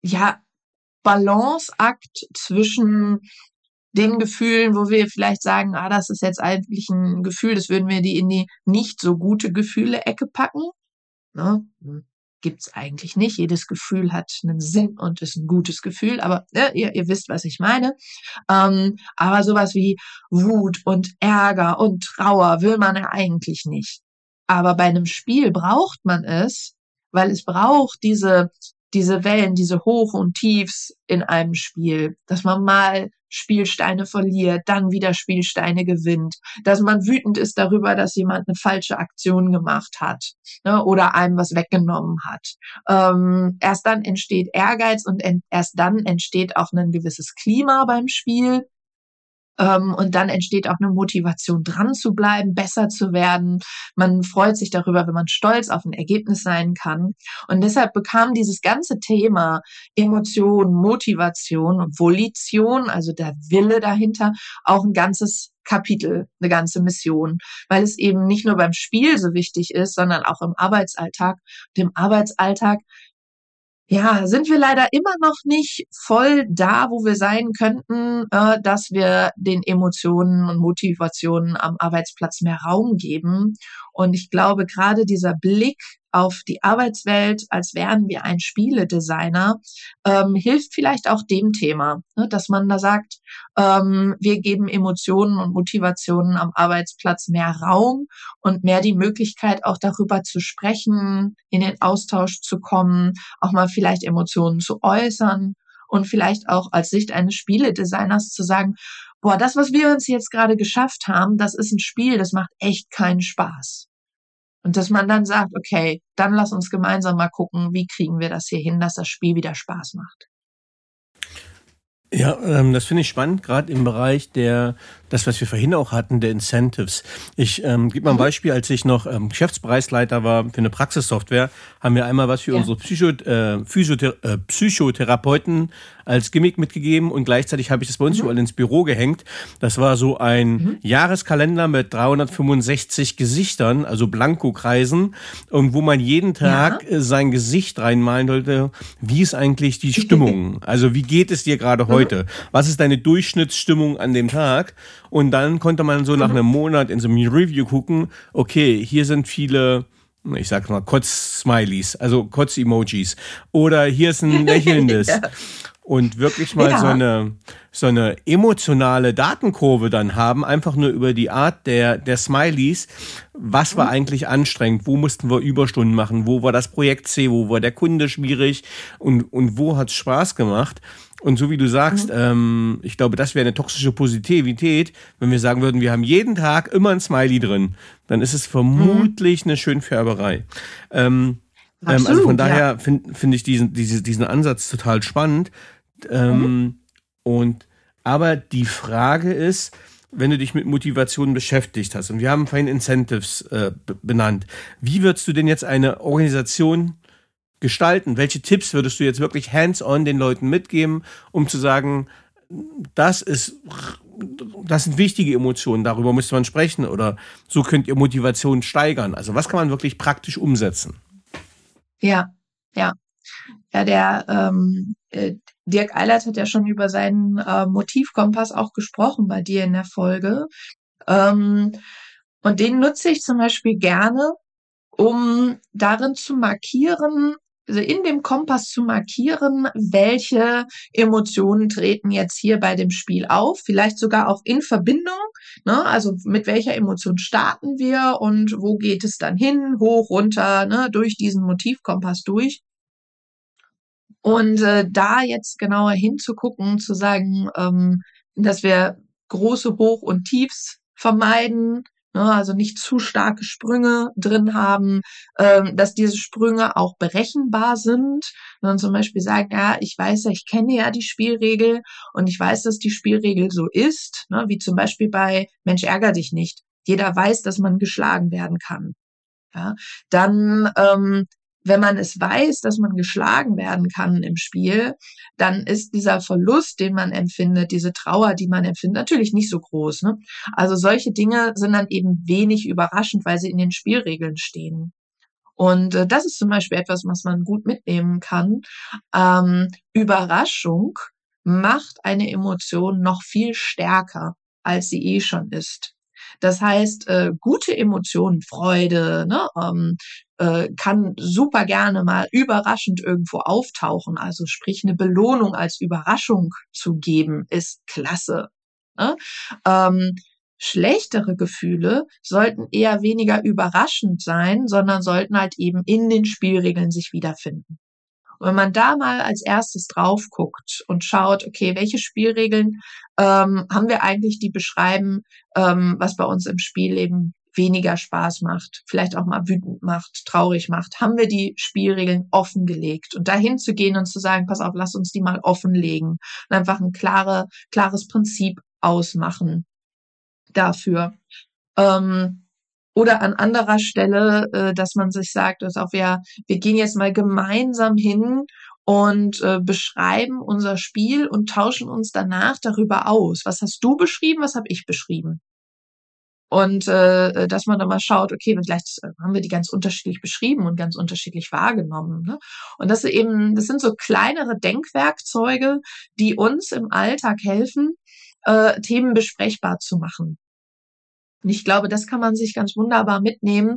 Balanceakt zwischen den Gefühlen, wo wir vielleicht sagen, das ist jetzt eigentlich ein Gefühl, das würden wir in die nicht so gute Gefühle-Ecke packen. Ne? Gibt's eigentlich nicht. Jedes Gefühl hat einen Sinn und ist ein gutes Gefühl, aber ihr wisst, was ich meine. Aber sowas wie Wut und Ärger und Trauer will man ja eigentlich nicht. Aber bei einem Spiel braucht man es, weil es braucht diese Wellen, diese Hoch und Tiefs in einem Spiel, dass man mal Spielsteine verliert, dann wieder Spielsteine gewinnt, dass man wütend ist darüber, dass jemand eine falsche Aktion gemacht hat, ne, oder einem was weggenommen hat. Erst dann entsteht Ehrgeiz und erst dann entsteht auch ein gewisses Klima beim Spiel. Und dann entsteht auch eine Motivation, dran zu bleiben, besser zu werden. Man freut sich darüber, wenn man stolz auf ein Ergebnis sein kann. Und deshalb bekam dieses ganze Thema Emotion, Motivation und Volition, also der Wille dahinter, auch ein ganzes Kapitel, eine ganze Mission, weil es eben nicht nur beim Spiel so wichtig ist, sondern auch im Arbeitsalltag. Und im Arbeitsalltag sind wir leider immer noch nicht voll da, wo wir sein könnten, dass wir den Emotionen und Motivationen am Arbeitsplatz mehr Raum geben. Und ich glaube, gerade dieser Blick auf die Arbeitswelt, als wären wir ein Spieledesigner, hilft vielleicht auch dem Thema, ne, dass man da sagt, wir geben Emotionen und Motivationen am Arbeitsplatz mehr Raum und mehr die Möglichkeit, auch darüber zu sprechen, in den Austausch zu kommen, auch mal vielleicht Emotionen zu äußern und vielleicht auch als Sicht eines Spieledesigners zu sagen, boah, das, was wir uns jetzt gerade geschafft haben, das ist ein Spiel, das macht echt keinen Spaß. Und dass man dann sagt, okay, dann lass uns gemeinsam mal gucken, wie kriegen wir das hier hin, dass das Spiel wieder Spaß macht. Ja, das finde ich spannend, gerade im Bereich das, was wir vorhin auch hatten, der Incentives. Ich gebe mal ein Beispiel, als ich noch Geschäftsbereichsleiter war für eine Praxissoftware, haben wir einmal was für unsere Psychotherapeuten als Gimmick mitgegeben und gleichzeitig habe ich das bei uns überall ins Büro gehängt. Das war so ein Jahreskalender mit 365 Gesichtern, also Blankokreisen, und wo man jeden Tag sein Gesicht reinmalen sollte. Wie ist eigentlich die Stimmung? Also wie geht es dir gerade heute? Was ist deine Durchschnittsstimmung an dem Tag? Und dann konnte man so nach einem Monat in so einem Review gucken, okay, hier sind viele, ich sag mal, Kotz-Smileys, also Kotz-Emojis. Oder hier ist ein lächelndes. Ja. Und wirklich mal so eine emotionale Datenkurve dann haben, einfach nur über die Art der Smileys. Was war eigentlich anstrengend? Wo mussten wir Überstunden machen? Wo war das Projekt C? Wo war der Kunde schwierig? Und wo hat es Spaß gemacht? Und so wie du sagst, ich glaube, das wäre eine toxische Positivität, wenn wir sagen würden, wir haben jeden Tag immer ein Smiley drin. Dann ist es vermutlich eine Schönfärberei. Absolut, also von daher finde ich diesen Ansatz total spannend. Aber die Frage ist, wenn du dich mit Motivation beschäftigt hast, und wir haben vorhin Incentives benannt, wie würdest du denn jetzt eine Organisation gestalten? Welche Tipps würdest du jetzt wirklich hands-on den Leuten mitgeben, um zu sagen, das sind wichtige Emotionen, darüber müsste man sprechen oder so könnt ihr Motivation steigern? Also was kann man wirklich praktisch umsetzen? Ja, der Dirk Eilert hat ja schon über seinen Motivkompass auch gesprochen bei dir in der Folge. Und den nutze ich zum Beispiel gerne, um darin zu markieren, also in dem Kompass zu markieren, welche Emotionen treten jetzt hier bei dem Spiel auf, vielleicht sogar auch in Verbindung, ne? Also mit welcher Emotion starten wir und wo geht es dann hin, hoch, runter, ne? Durch diesen Motivkompass durch. Und da jetzt genauer hinzugucken, zu sagen, dass wir große Hoch- und Tiefs vermeiden, ne, also nicht zu starke Sprünge drin haben, dass diese Sprünge auch berechenbar sind. Wenn man zum Beispiel sagt, ja, ich weiß ja, ich kenne ja die Spielregel und ich weiß, dass die Spielregel so ist, ne, wie zum Beispiel bei Mensch, ärger dich nicht. Jeder weiß, dass man geschlagen werden kann. Ja, dann wenn man es weiß, dass man geschlagen werden kann im Spiel, dann ist dieser Verlust, den man empfindet, diese Trauer, die man empfindet, natürlich nicht so groß, ne? Also solche Dinge sind dann eben wenig überraschend, weil sie in den Spielregeln stehen. Und das ist zum Beispiel etwas, was man gut mitnehmen kann. Überraschung macht eine Emotion noch viel stärker, als sie eh schon ist. Das heißt, gute Emotionen, Freude, ne, kann super gerne mal überraschend irgendwo auftauchen. Also sprich, eine Belohnung als Überraschung zu geben, ist klasse. Ne? Schlechtere Gefühle sollten eher weniger überraschend sein, sondern sollten halt eben in den Spielregeln sich wiederfinden. Und wenn man da mal als erstes drauf guckt und schaut, okay, welche Spielregeln haben wir eigentlich, die beschreiben, was bei uns im Spielleben weniger Spaß macht, vielleicht auch mal wütend macht, traurig macht, haben wir die Spielregeln offengelegt. Und dahin zu gehen und zu sagen, pass auf, lass uns die mal offenlegen und einfach ein klares Prinzip ausmachen dafür. Oder an anderer Stelle, dass man sich sagt, dass auch wir gehen jetzt mal gemeinsam hin und beschreiben unser Spiel und tauschen uns danach darüber aus. Was hast du beschrieben, was habe ich beschrieben? Und dass man dann mal schaut, okay, vielleicht haben wir die ganz unterschiedlich beschrieben und ganz unterschiedlich wahrgenommen. Ne? Und das sind so kleinere Denkwerkzeuge, die uns im Alltag helfen, Themen besprechbar zu machen. Und ich glaube, das kann man sich ganz wunderbar mitnehmen,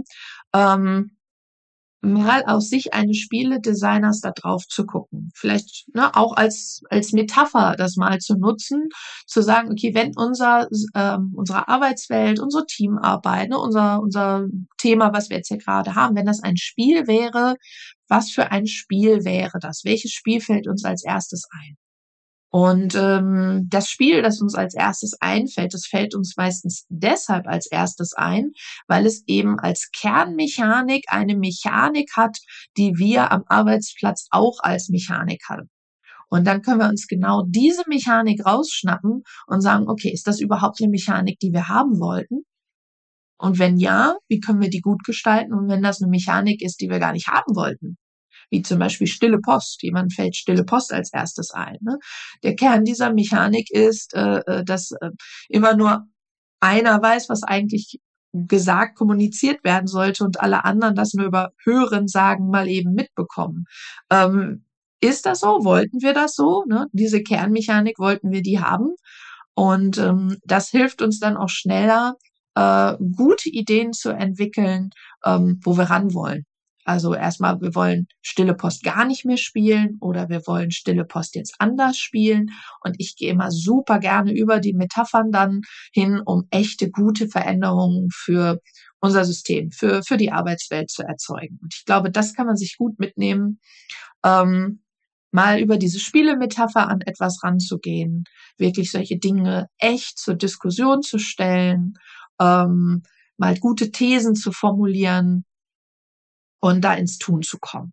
mal aus Sicht eines Spieledesigners da drauf zu gucken. Vielleicht auch als Metapher das mal zu nutzen, zu sagen, okay, wenn unsere Arbeitswelt, unsere Teamarbeit, unser Thema, was wir jetzt hier gerade haben, wenn das ein Spiel wäre, was für ein Spiel wäre das? Welches Spiel fällt uns als erstes ein? Und das Spiel, das uns als erstes einfällt, das fällt uns meistens deshalb als erstes ein, weil es eben als Kernmechanik eine Mechanik hat, die wir am Arbeitsplatz auch als Mechanik haben. Und dann können wir uns genau diese Mechanik rausschnappen und sagen, okay, ist das überhaupt eine Mechanik, die wir haben wollten? Und wenn ja, wie können wir die gut gestalten? Und wenn das eine Mechanik ist, die wir gar nicht haben wollten, wie zum Beispiel stille Post. Jemand fällt stille Post als erstes ein. Ne? Der Kern dieser Mechanik ist, dass immer nur einer weiß, was eigentlich gesagt, kommuniziert werden sollte und alle anderen das nur über Hören, Sagen mal eben mitbekommen. Ist das so? Wollten wir das so? Ne? Diese Kernmechanik, wollten wir die haben? Und das hilft uns dann auch schneller, gute Ideen zu entwickeln, wo wir ran wollen. Also erstmal, wir wollen stille Post gar nicht mehr spielen oder wir wollen stille Post jetzt anders spielen. Und ich gehe immer super gerne über die Metaphern dann hin, um echte gute Veränderungen für unser System, für die Arbeitswelt zu erzeugen. Und ich glaube, das kann man sich gut mitnehmen, mal über diese Spielemetapher an etwas ranzugehen, wirklich solche Dinge echt zur Diskussion zu stellen, mal gute Thesen zu formulieren, und da ins Tun zu kommen.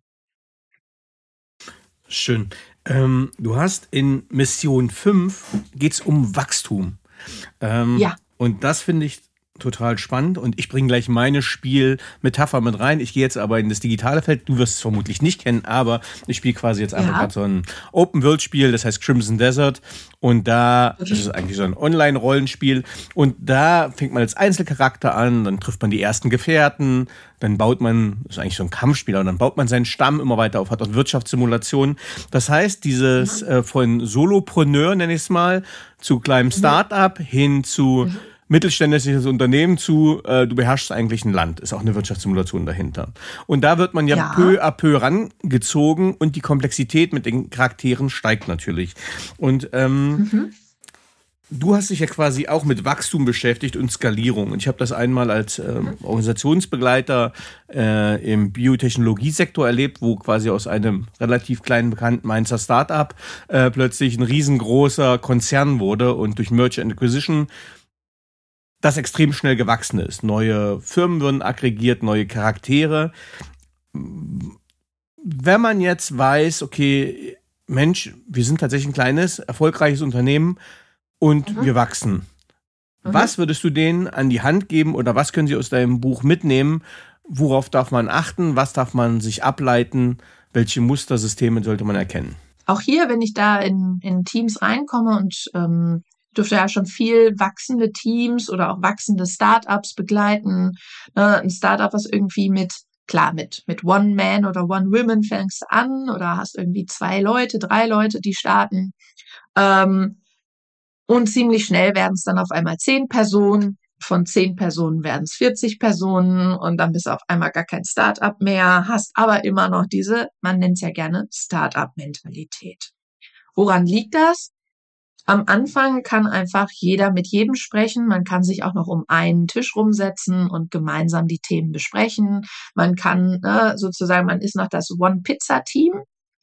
Schön. Du hast in Mission 5 geht's um Wachstum. Ja. Und das finde ich total spannend und ich bringe gleich meine Spielmetapher mit rein. Ich gehe jetzt aber in das digitale Feld. Du wirst es vermutlich nicht kennen, aber ich spiele quasi jetzt einfach gerade so ein Open-World-Spiel, das heißt Crimson Desert. Und das ist eigentlich so ein Online-Rollenspiel. Und da fängt man als Einzelcharakter an, dann trifft man die ersten Gefährten, dann baut man, das ist eigentlich so ein Kampfspiel, und dann baut man seinen Stamm immer weiter auf, hat auch Wirtschaftssimulationen. Das heißt, dieses von Solopreneur, nenne ich es mal, zu kleinem Start-up hin zu mittelständisches Unternehmen zu, du beherrschst eigentlich ein Land, ist auch eine Wirtschaftssimulation dahinter. Und da wird man ja peu à peu rangezogen und die Komplexität mit den Charakteren steigt natürlich. Und du hast dich ja quasi auch mit Wachstum beschäftigt und Skalierung. Und ich habe das einmal als Organisationsbegleiter im Biotechnologiesektor erlebt, wo quasi aus einem relativ kleinen, bekannten Mainzer Startup plötzlich ein riesengroßer Konzern wurde und durch Merger and Acquisition das extrem schnell gewachsen ist. Neue Firmen wurden aggregiert, neue Charaktere. Wenn man jetzt weiß, okay, Mensch, wir sind tatsächlich ein kleines, erfolgreiches Unternehmen und wir wachsen. Was würdest du denen an die Hand geben oder was können sie aus deinem Buch mitnehmen? Worauf darf man achten? Was darf man sich ableiten? Welche Mustersysteme sollte man erkennen? Auch hier, wenn ich da in Teams reinkomme und durfte ja schon viel wachsende Teams oder auch wachsende Startups begleiten. Ein Startup, was irgendwie mit One Man oder One Woman fängst du an oder hast irgendwie 2 Leute, 3 Leute, die starten. Und ziemlich schnell werden es dann auf einmal 10 Personen. Von 10 Personen werden es 40 Personen und dann bist du auf einmal gar kein Startup mehr, hast aber immer noch diese, man nennt es ja gerne, Startup-Mentalität. Woran liegt das? Am Anfang kann einfach jeder mit jedem sprechen. Man kann sich auch noch um einen Tisch rumsetzen und gemeinsam die Themen besprechen. Man kann sozusagen, man ist noch das One-Pizza-Team.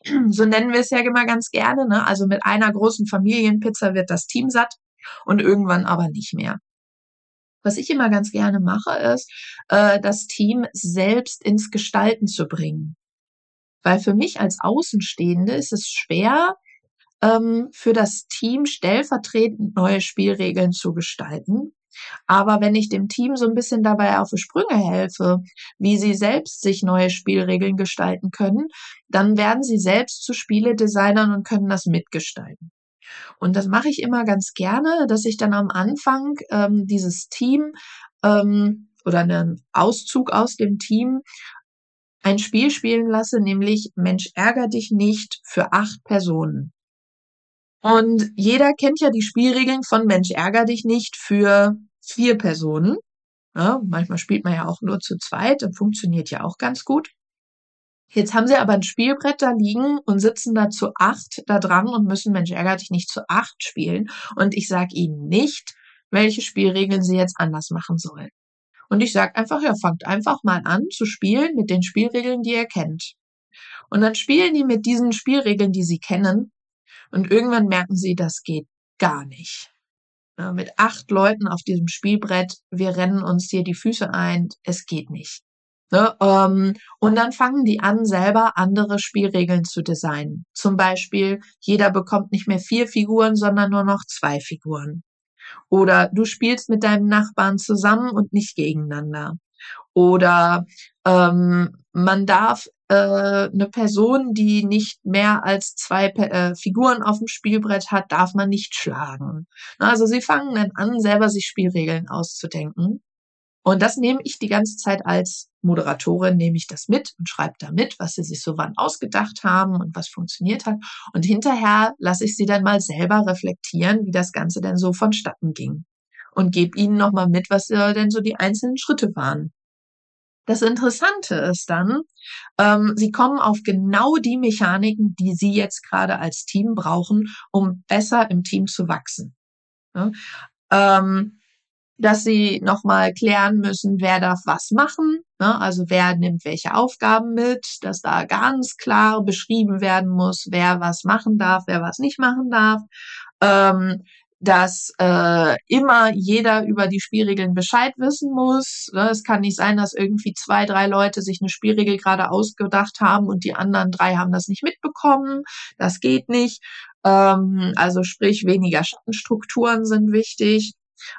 So nennen wir es ja immer ganz gerne, ne? Also mit einer großen Familienpizza wird das Team satt und irgendwann aber nicht mehr. Was ich immer ganz gerne mache, ist, das Team selbst ins Gestalten zu bringen. Weil für mich als Außenstehende ist es schwer, für das Team stellvertretend neue Spielregeln zu gestalten. Aber wenn ich dem Team so ein bisschen dabei auf die Sprünge helfe, wie sie selbst sich neue Spielregeln gestalten können, dann werden sie selbst zu Spieledesignern und können das mitgestalten. Und das mache ich immer ganz gerne, dass ich dann am Anfang dieses Team oder einen Auszug aus dem Team ein Spiel spielen lasse, nämlich Mensch, ärger dich nicht für 8 Personen. Und jeder kennt ja die Spielregeln von Mensch, ärger dich nicht für 4 Personen. Ja, manchmal spielt man ja auch nur zu zweit und funktioniert ja auch ganz gut. Jetzt haben sie aber ein Spielbrett da liegen und sitzen da zu 8 da dran und müssen Mensch, ärger dich nicht zu 8 spielen. Und ich sage ihnen nicht, welche Spielregeln sie jetzt anders machen sollen. Und ich sage einfach, ja, fangt einfach mal an zu spielen mit den Spielregeln, die ihr kennt. Und dann spielen die mit diesen Spielregeln, die sie kennen. Und irgendwann merken sie, das geht gar nicht. Ja, mit 8 Leuten auf diesem Spielbrett, wir rennen uns hier die Füße ein, es geht nicht. Ne? Und dann fangen die an, selber andere Spielregeln zu designen. Zum Beispiel, jeder bekommt nicht mehr 4 Figuren, sondern nur noch 2 Figuren. Oder du spielst mit deinem Nachbarn zusammen und nicht gegeneinander. Oder man darf eine Person, die nicht mehr als 2 Figuren auf dem Spielbrett hat, darf man nicht schlagen. Also sie fangen dann an, selber sich Spielregeln auszudenken. Und das nehme ich die ganze Zeit als Moderatorin, nehme ich das mit und schreibe da mit, was sie sich so wann ausgedacht haben und was funktioniert hat. Und hinterher lasse ich sie dann mal selber reflektieren, wie das Ganze denn so vonstatten ging. Und gebe ihnen nochmal mit, was denn so die einzelnen Schritte waren. Das Interessante ist dann, sie kommen auf genau die Mechaniken, die sie jetzt gerade als Team brauchen, um besser im Team zu wachsen. Ja? Dass sie nochmal klären müssen, wer darf was machen, ne? Also wer nimmt welche Aufgaben mit, dass da ganz klar beschrieben werden muss, wer was machen darf, wer was nicht machen darf, dass immer jeder über die Spielregeln Bescheid wissen muss. Ne? Es kann nicht sein, dass irgendwie 2, 3 Leute sich eine Spielregel gerade ausgedacht haben und die anderen 3 haben das nicht mitbekommen. Das geht nicht. Also sprich, weniger Schattenstrukturen sind wichtig.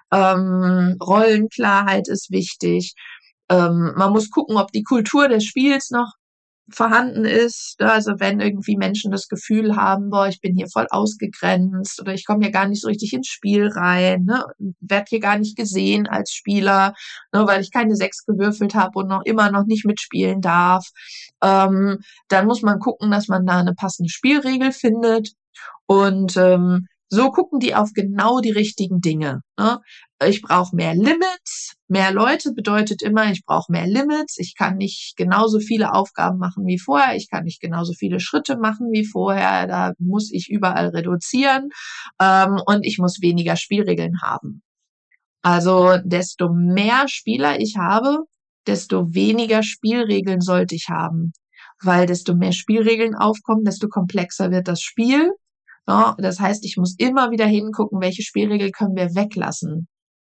Rollenklarheit ist wichtig. Man muss gucken, ob die Kultur des Spiels noch vorhanden ist. Also wenn irgendwie Menschen das Gefühl haben, boah, ich bin hier voll ausgegrenzt oder ich komme hier gar nicht so richtig ins Spiel rein, ne, werde hier gar nicht gesehen als Spieler, ne, weil ich keine 6 gewürfelt habe und immer noch nicht mitspielen darf. Dann muss man gucken, dass man da eine passende Spielregel findet. Und so gucken die auf genau die richtigen Dinge. Ne? Ich brauche mehr Limits. Mehr Leute bedeutet immer, ich brauche mehr Limits. Ich kann nicht genauso viele Aufgaben machen wie vorher. Ich kann nicht genauso viele Schritte machen wie vorher. Da muss ich überall reduzieren. Und ich muss weniger Spielregeln haben. Also desto mehr Spieler ich habe, desto weniger Spielregeln sollte ich haben. Weil desto mehr Spielregeln aufkommen, desto komplexer wird das Spiel. Ja, das heißt, ich muss immer wieder hingucken, welche Spielregel können wir weglassen.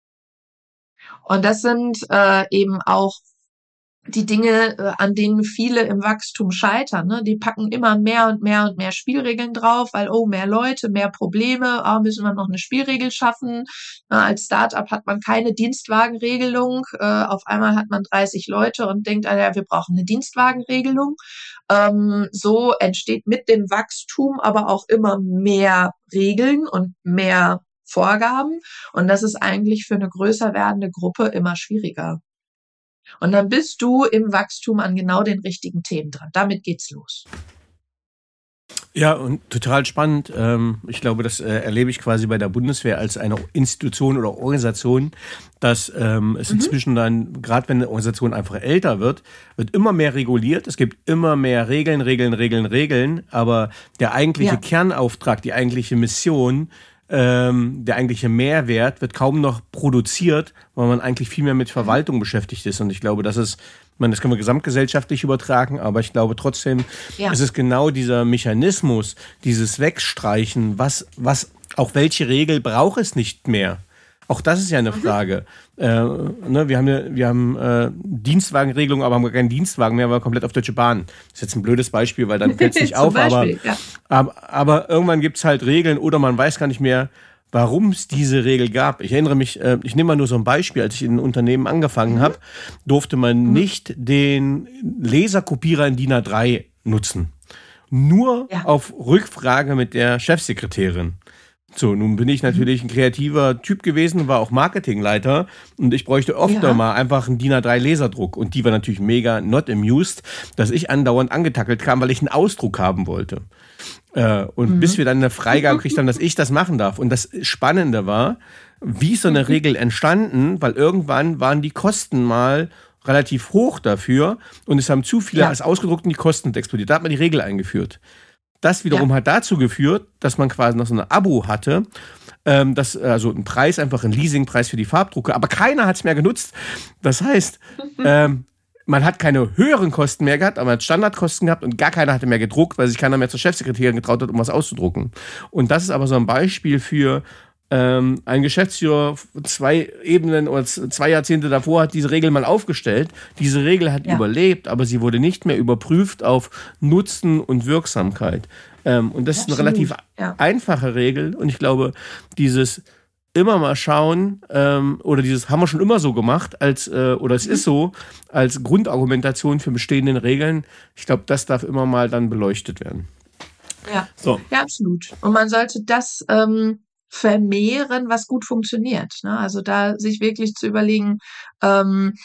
Und das sind eben auch die Dinge, an denen viele im Wachstum scheitern. Ne? Die packen immer mehr und mehr und mehr Spielregeln drauf, weil, mehr Leute, mehr Probleme, müssen wir noch eine Spielregel schaffen. Als Startup hat man keine Dienstwagenregelung. Auf einmal hat man 30 Leute und denkt, wir brauchen eine Dienstwagenregelung. So entsteht mit dem Wachstum aber auch immer mehr Regeln und mehr Vorgaben. Und das ist eigentlich für eine größer werdende Gruppe immer schwieriger. Und dann bist du im Wachstum an genau den richtigen Themen dran. Damit geht's los. Ja, und total spannend. Ich glaube, das erlebe ich quasi bei der Bundeswehr als eine Institution oder Organisation, dass es inzwischen dann, gerade wenn eine Organisation einfach älter wird immer mehr reguliert. Es gibt immer mehr Regeln, aber der eigentliche Kernauftrag, die eigentliche Mission, der eigentliche Mehrwert wird kaum noch produziert, weil man eigentlich viel mehr mit Verwaltung beschäftigt ist. Und ich glaube, das ist meine, das können wir gesamtgesellschaftlich übertragen, aber ich glaube trotzdem, es ist genau dieser Mechanismus, dieses Wegstreichen, was auch welche Regel braucht es nicht mehr? Auch das ist ja eine Frage. Wir haben Dienstwagenregelung, aber haben gar keinen Dienstwagen mehr, weil wir komplett auf Deutsche Bahn. Das ist jetzt ein blödes Beispiel, weil dann fällt es nicht auf. Aber irgendwann gibt es halt Regeln oder man weiß gar nicht mehr, warum es diese Regel gab. Ich erinnere mich, ich nehme mal nur so ein Beispiel, als ich in einem Unternehmen angefangen habe, durfte man nicht den Laserkopierer in DIN A3 nutzen. Nur auf Rückfrage mit der Chefsekretärin. So, nun bin ich natürlich ein kreativer Typ gewesen, war auch Marketingleiter und ich bräuchte öfter mal einfach einen DIN A3 Laserdruck und die war natürlich mega not amused, dass ich andauernd angetackelt kam, weil ich einen Ausdruck haben wollte. Und bis wir dann eine Freigabe gekriegt haben, dass ich das machen darf. Und das Spannende war, wie ist so eine Regel entstanden, weil irgendwann waren die Kosten mal relativ hoch dafür und es haben zu viele als ausgedruckt und die Kosten sind explodiert. Da hat man die Regel eingeführt. Das wiederum hat dazu geführt, dass man quasi noch so eine Abo hatte, also ein Preis, einfach ein Leasingpreis für die Farbdrucke, aber keiner hat es mehr genutzt. Das heißt, man hat keine höheren Kosten mehr gehabt, aber man hat Standardkosten gehabt und gar keiner hatte mehr gedruckt, weil sich keiner mehr zur Chefsekretärin getraut hat, um was auszudrucken. Und das ist aber so ein Beispiel für ein Geschäftsführer 2 Ebenen oder 2 Jahrzehnte davor hat diese Regel mal aufgestellt. Diese Regel hat überlebt, aber sie wurde nicht mehr überprüft auf Nutzen und Wirksamkeit. Und das ist eine relativ einfache Regel. Und ich glaube, dieses immer mal schauen oder dieses haben wir schon immer so gemacht, oder es ist so, als Grundargumentation für bestehende Regeln, ich glaube, das darf immer mal dann beleuchtet werden. Ja, ja, absolut. Und man sollte das vermehren, was gut funktioniert. Ne? Also da sich wirklich zu überlegen, eine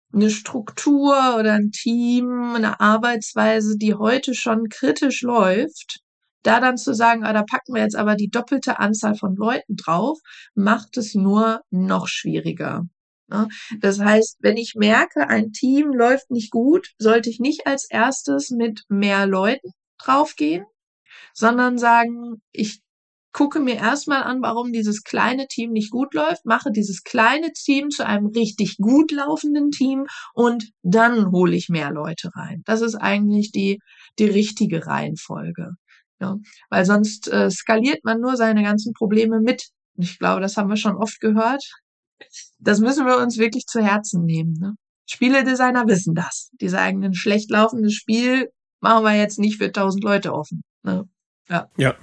Struktur oder ein Team, eine Arbeitsweise, die heute schon kritisch läuft, da dann zu sagen, da packen wir jetzt aber die doppelte Anzahl von Leuten drauf, macht es nur noch schwieriger. Ne? Das heißt, wenn ich merke, ein Team läuft nicht gut, sollte ich nicht als erstes mit mehr Leuten draufgehen, sondern sagen, ich gucke mir erstmal an, warum dieses kleine Team nicht gut läuft, mache dieses kleine Team zu einem richtig gut laufenden Team und dann hole ich mehr Leute rein. Das ist eigentlich die richtige Reihenfolge. Ja, weil sonst skaliert man nur seine ganzen Probleme mit. Ich glaube, das haben wir schon oft gehört. Das müssen wir uns wirklich zu Herzen nehmen. Ne? Spieledesigner wissen das. Die sagen, ein schlecht laufendes Spiel machen wir jetzt nicht für 1000 Leute offen. Ne? Ja.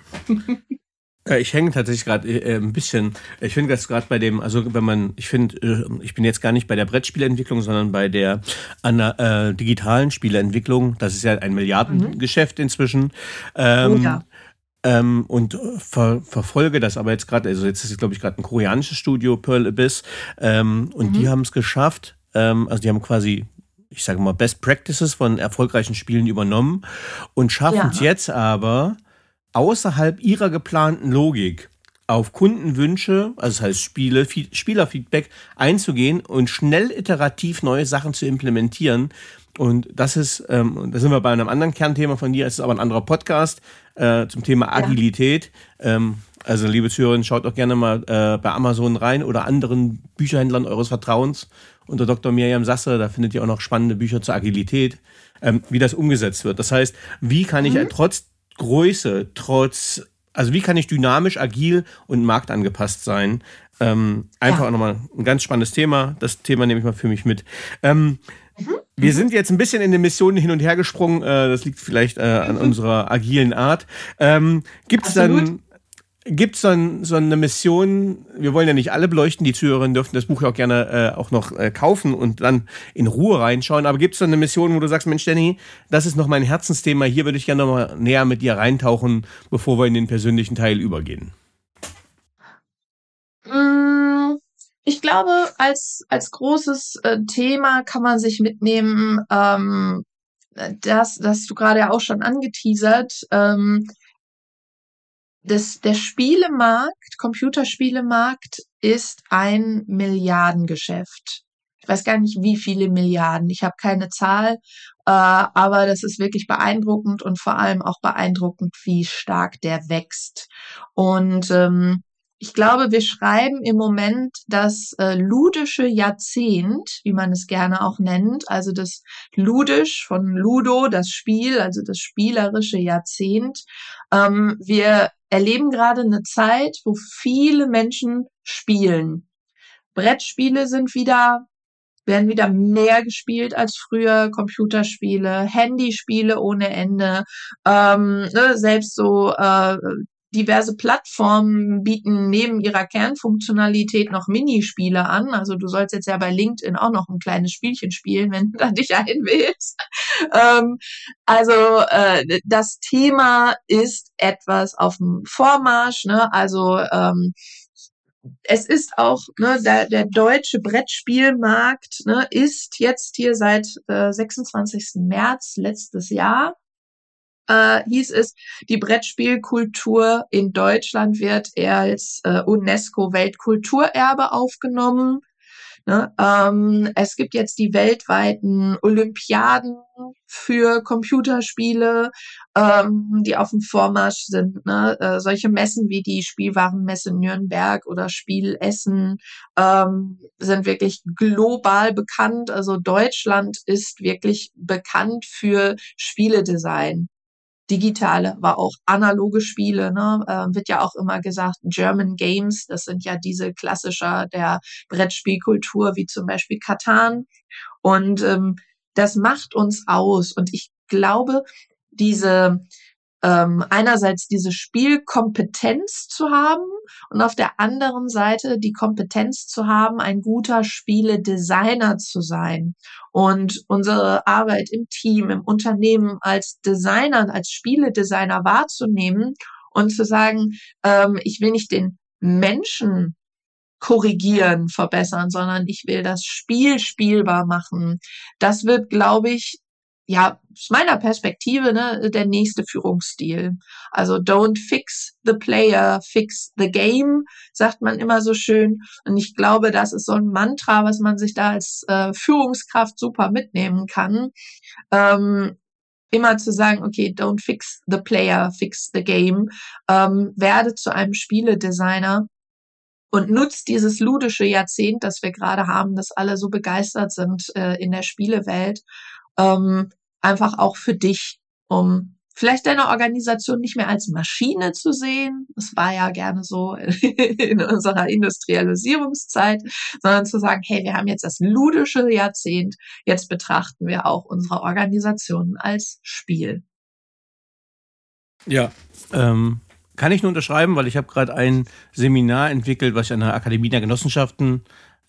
Ich hänge tatsächlich gerade ein bisschen, ich finde das gerade bei dem, also ich bin jetzt gar nicht bei der Brettspielentwicklung, sondern bei der digitalen Spieleentwicklung. Das ist ja ein Milliardengeschäft inzwischen. Und verfolge das aber jetzt gerade, also jetzt ist es, glaube ich, gerade ein koreanisches Studio, Pearl Abyss, und die haben es geschafft, also die haben quasi, ich sage mal, Best Practices von erfolgreichen Spielen übernommen und schaffen es jetzt aber, außerhalb ihrer geplanten Logik auf Kundenwünsche, also das heißt Spielerfeedback einzugehen und schnell iterativ neue Sachen zu implementieren. Und das ist, da sind wir bei einem anderen Kernthema von dir, es ist aber ein anderer Podcast zum Thema Agilität. Also liebe Zuhörerinnen, schaut auch gerne mal bei Amazon rein oder anderen Bücherhändlern eures Vertrauens unter Dr. Miriam Sasse, da findet ihr auch noch spannende Bücher zur Agilität, wie das umgesetzt wird. Das heißt, wie kann ich trotz Größe, also wie kann ich dynamisch, agil und marktangepasst sein? Einfach auch nochmal ein ganz spannendes Thema. Das Thema nehme ich mal für mich mit. Wir sind jetzt ein bisschen in den Missionen hin und her gesprungen. Das liegt vielleicht an unserer agilen Art. Gibt's so eine Mission, wir wollen ja nicht alle beleuchten, die Zuhörerinnen dürfen das Buch ja auch gerne auch noch kaufen und dann in Ruhe reinschauen, aber gibt's so eine Mission, wo du sagst, Mensch Danny, das ist noch mein Herzensthema, hier würde ich gerne noch mal näher mit dir reintauchen, bevor wir in den persönlichen Teil übergehen? Ich glaube, als großes Thema kann man sich mitnehmen, das du gerade ja auch schon angeteasert, der Spielemarkt, Computerspielemarkt ist ein Milliardengeschäft. Ich weiß gar nicht, wie viele Milliarden. Ich habe keine Zahl, aber das ist wirklich beeindruckend und vor allem auch beeindruckend, wie stark der wächst. Und Ich glaube, wir schreiben im Moment das ludische Jahrzehnt, wie man es gerne auch nennt, also das ludisch von Ludo, das Spiel, also das spielerische Jahrzehnt. Wir erleben gerade eine Zeit, wo viele Menschen spielen. Brettspiele werden wieder mehr gespielt als früher, Computerspiele, Handyspiele ohne Ende, selbst so diverse Plattformen bieten neben ihrer Kernfunktionalität noch Minispiele an. Also du sollst jetzt ja bei LinkedIn auch noch ein kleines Spielchen spielen, wenn du da dich einwählst. Das Thema ist etwas auf dem Vormarsch, ne? Also es ist auch, ne, der deutsche Brettspielmarkt, ne, ist jetzt hier seit 26. März letztes Jahr, hieß es, die Brettspielkultur in Deutschland wird als UNESCO-Weltkulturerbe aufgenommen. Ne? Es gibt jetzt die weltweiten Olympiaden für Computerspiele, die auf dem Vormarsch sind. Ne? Solche Messen wie die Spielwarenmesse Nürnberg oder Spiel Essen sind wirklich global bekannt. Also Deutschland ist wirklich bekannt für Spieledesign. Digitale, aber auch analoge Spiele, ne, wird ja auch immer gesagt, German Games, das sind ja diese Klassischer der Brettspielkultur, wie zum Beispiel Catan. Und das macht uns aus. Und ich glaube, einerseits diese Spielkompetenz zu haben und auf der anderen Seite die Kompetenz zu haben, ein guter Spieledesigner zu sein. Und unsere Arbeit im Team, im Unternehmen als Designer, als Spieledesigner wahrzunehmen und zu sagen, ich will nicht den Menschen korrigieren, verbessern, sondern ich will das Spiel spielbar machen. Das wird, glaube ich, ja, aus meiner Perspektive, ne, der nächste Führungsstil. Also don't fix the player, fix the game, sagt man immer so schön. Und ich glaube, das ist so ein Mantra, was man sich da als Führungskraft super mitnehmen kann. Immer zu sagen, okay, don't fix the player, fix the game. Werde zu einem Spieledesigner und nutzt dieses ludische Jahrzehnt, das wir gerade haben, dass alle so begeistert sind in der Spielewelt, einfach auch für dich, um vielleicht deine Organisation nicht mehr als Maschine zu sehen. Das war ja gerne so in unserer Industrialisierungszeit, sondern zu sagen, hey, wir haben jetzt das ludische Jahrzehnt, jetzt betrachten wir auch unsere Organisationen als Spiel. Ja, kann ich nur unterschreiben, weil ich habe gerade ein Seminar entwickelt, was ich an der Akademie der Genossenschaften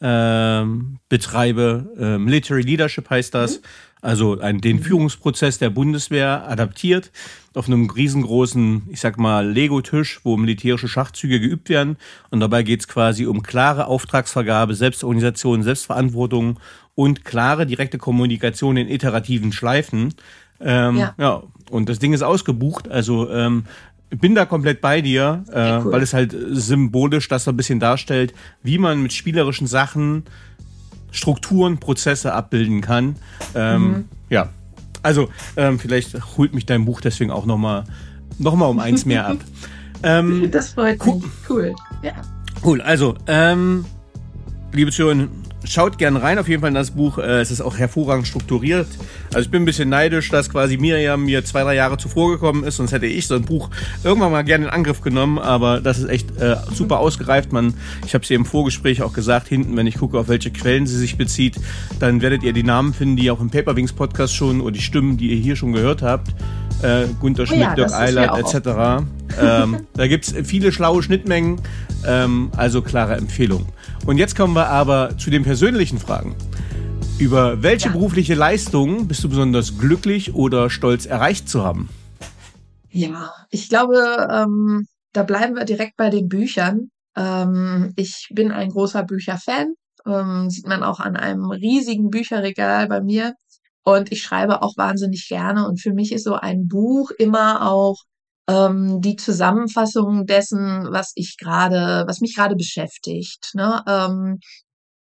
betreibe. Military Leadership heißt das. Also den Führungsprozess der Bundeswehr adaptiert auf einem riesengroßen, ich sag mal, Lego-Tisch, wo militärische Schachzüge geübt werden. Und dabei geht es quasi um klare Auftragsvergabe, Selbstorganisation, Selbstverantwortung und klare direkte Kommunikation in iterativen Schleifen. Ja, und das Ding ist ausgebucht. Also bin da komplett bei dir, cool. Weil es halt symbolisch das so ein bisschen darstellt, wie man mit spielerischen Sachen Strukturen, Prozesse abbilden kann. Ja, also vielleicht holt mich dein Buch deswegen auch noch mal um eins mehr ab. Das freut mich. Cool. Ja. Cool, also liebe Zuhörer, schaut gerne rein, auf jeden Fall in das Buch. Es ist auch hervorragend strukturiert. Also ich bin ein bisschen neidisch, dass quasi Miriam mir 2-3 Jahre zuvor gekommen ist, sonst hätte ich so ein Buch irgendwann mal gerne in Angriff genommen, aber das ist echt super ausgereift. Ich habe es ihr im Vorgespräch auch gesagt, hinten, wenn ich gucke, auf welche Quellen sie sich bezieht, dann werdet ihr die Namen finden, die auch im Paperwings Podcast schon, oder die Stimmen, die ihr hier schon gehört habt. Gunter Schmidt, Dirk Eilert etc. Da gibt's viele schlaue Schnittmengen, also klare Empfehlungen. Und jetzt kommen wir aber zu den persönlichen Fragen. Über welche berufliche Leistung bist du besonders glücklich oder stolz erreicht zu haben? Ja, ich glaube, da bleiben wir direkt bei den Büchern. Ich bin ein großer Bücherfan, sieht man auch an einem riesigen Bücherregal bei mir. Und ich schreibe auch wahnsinnig gerne. Und für mich ist so ein Buch immer auch die Zusammenfassung dessen, was mich gerade beschäftigt. Ne?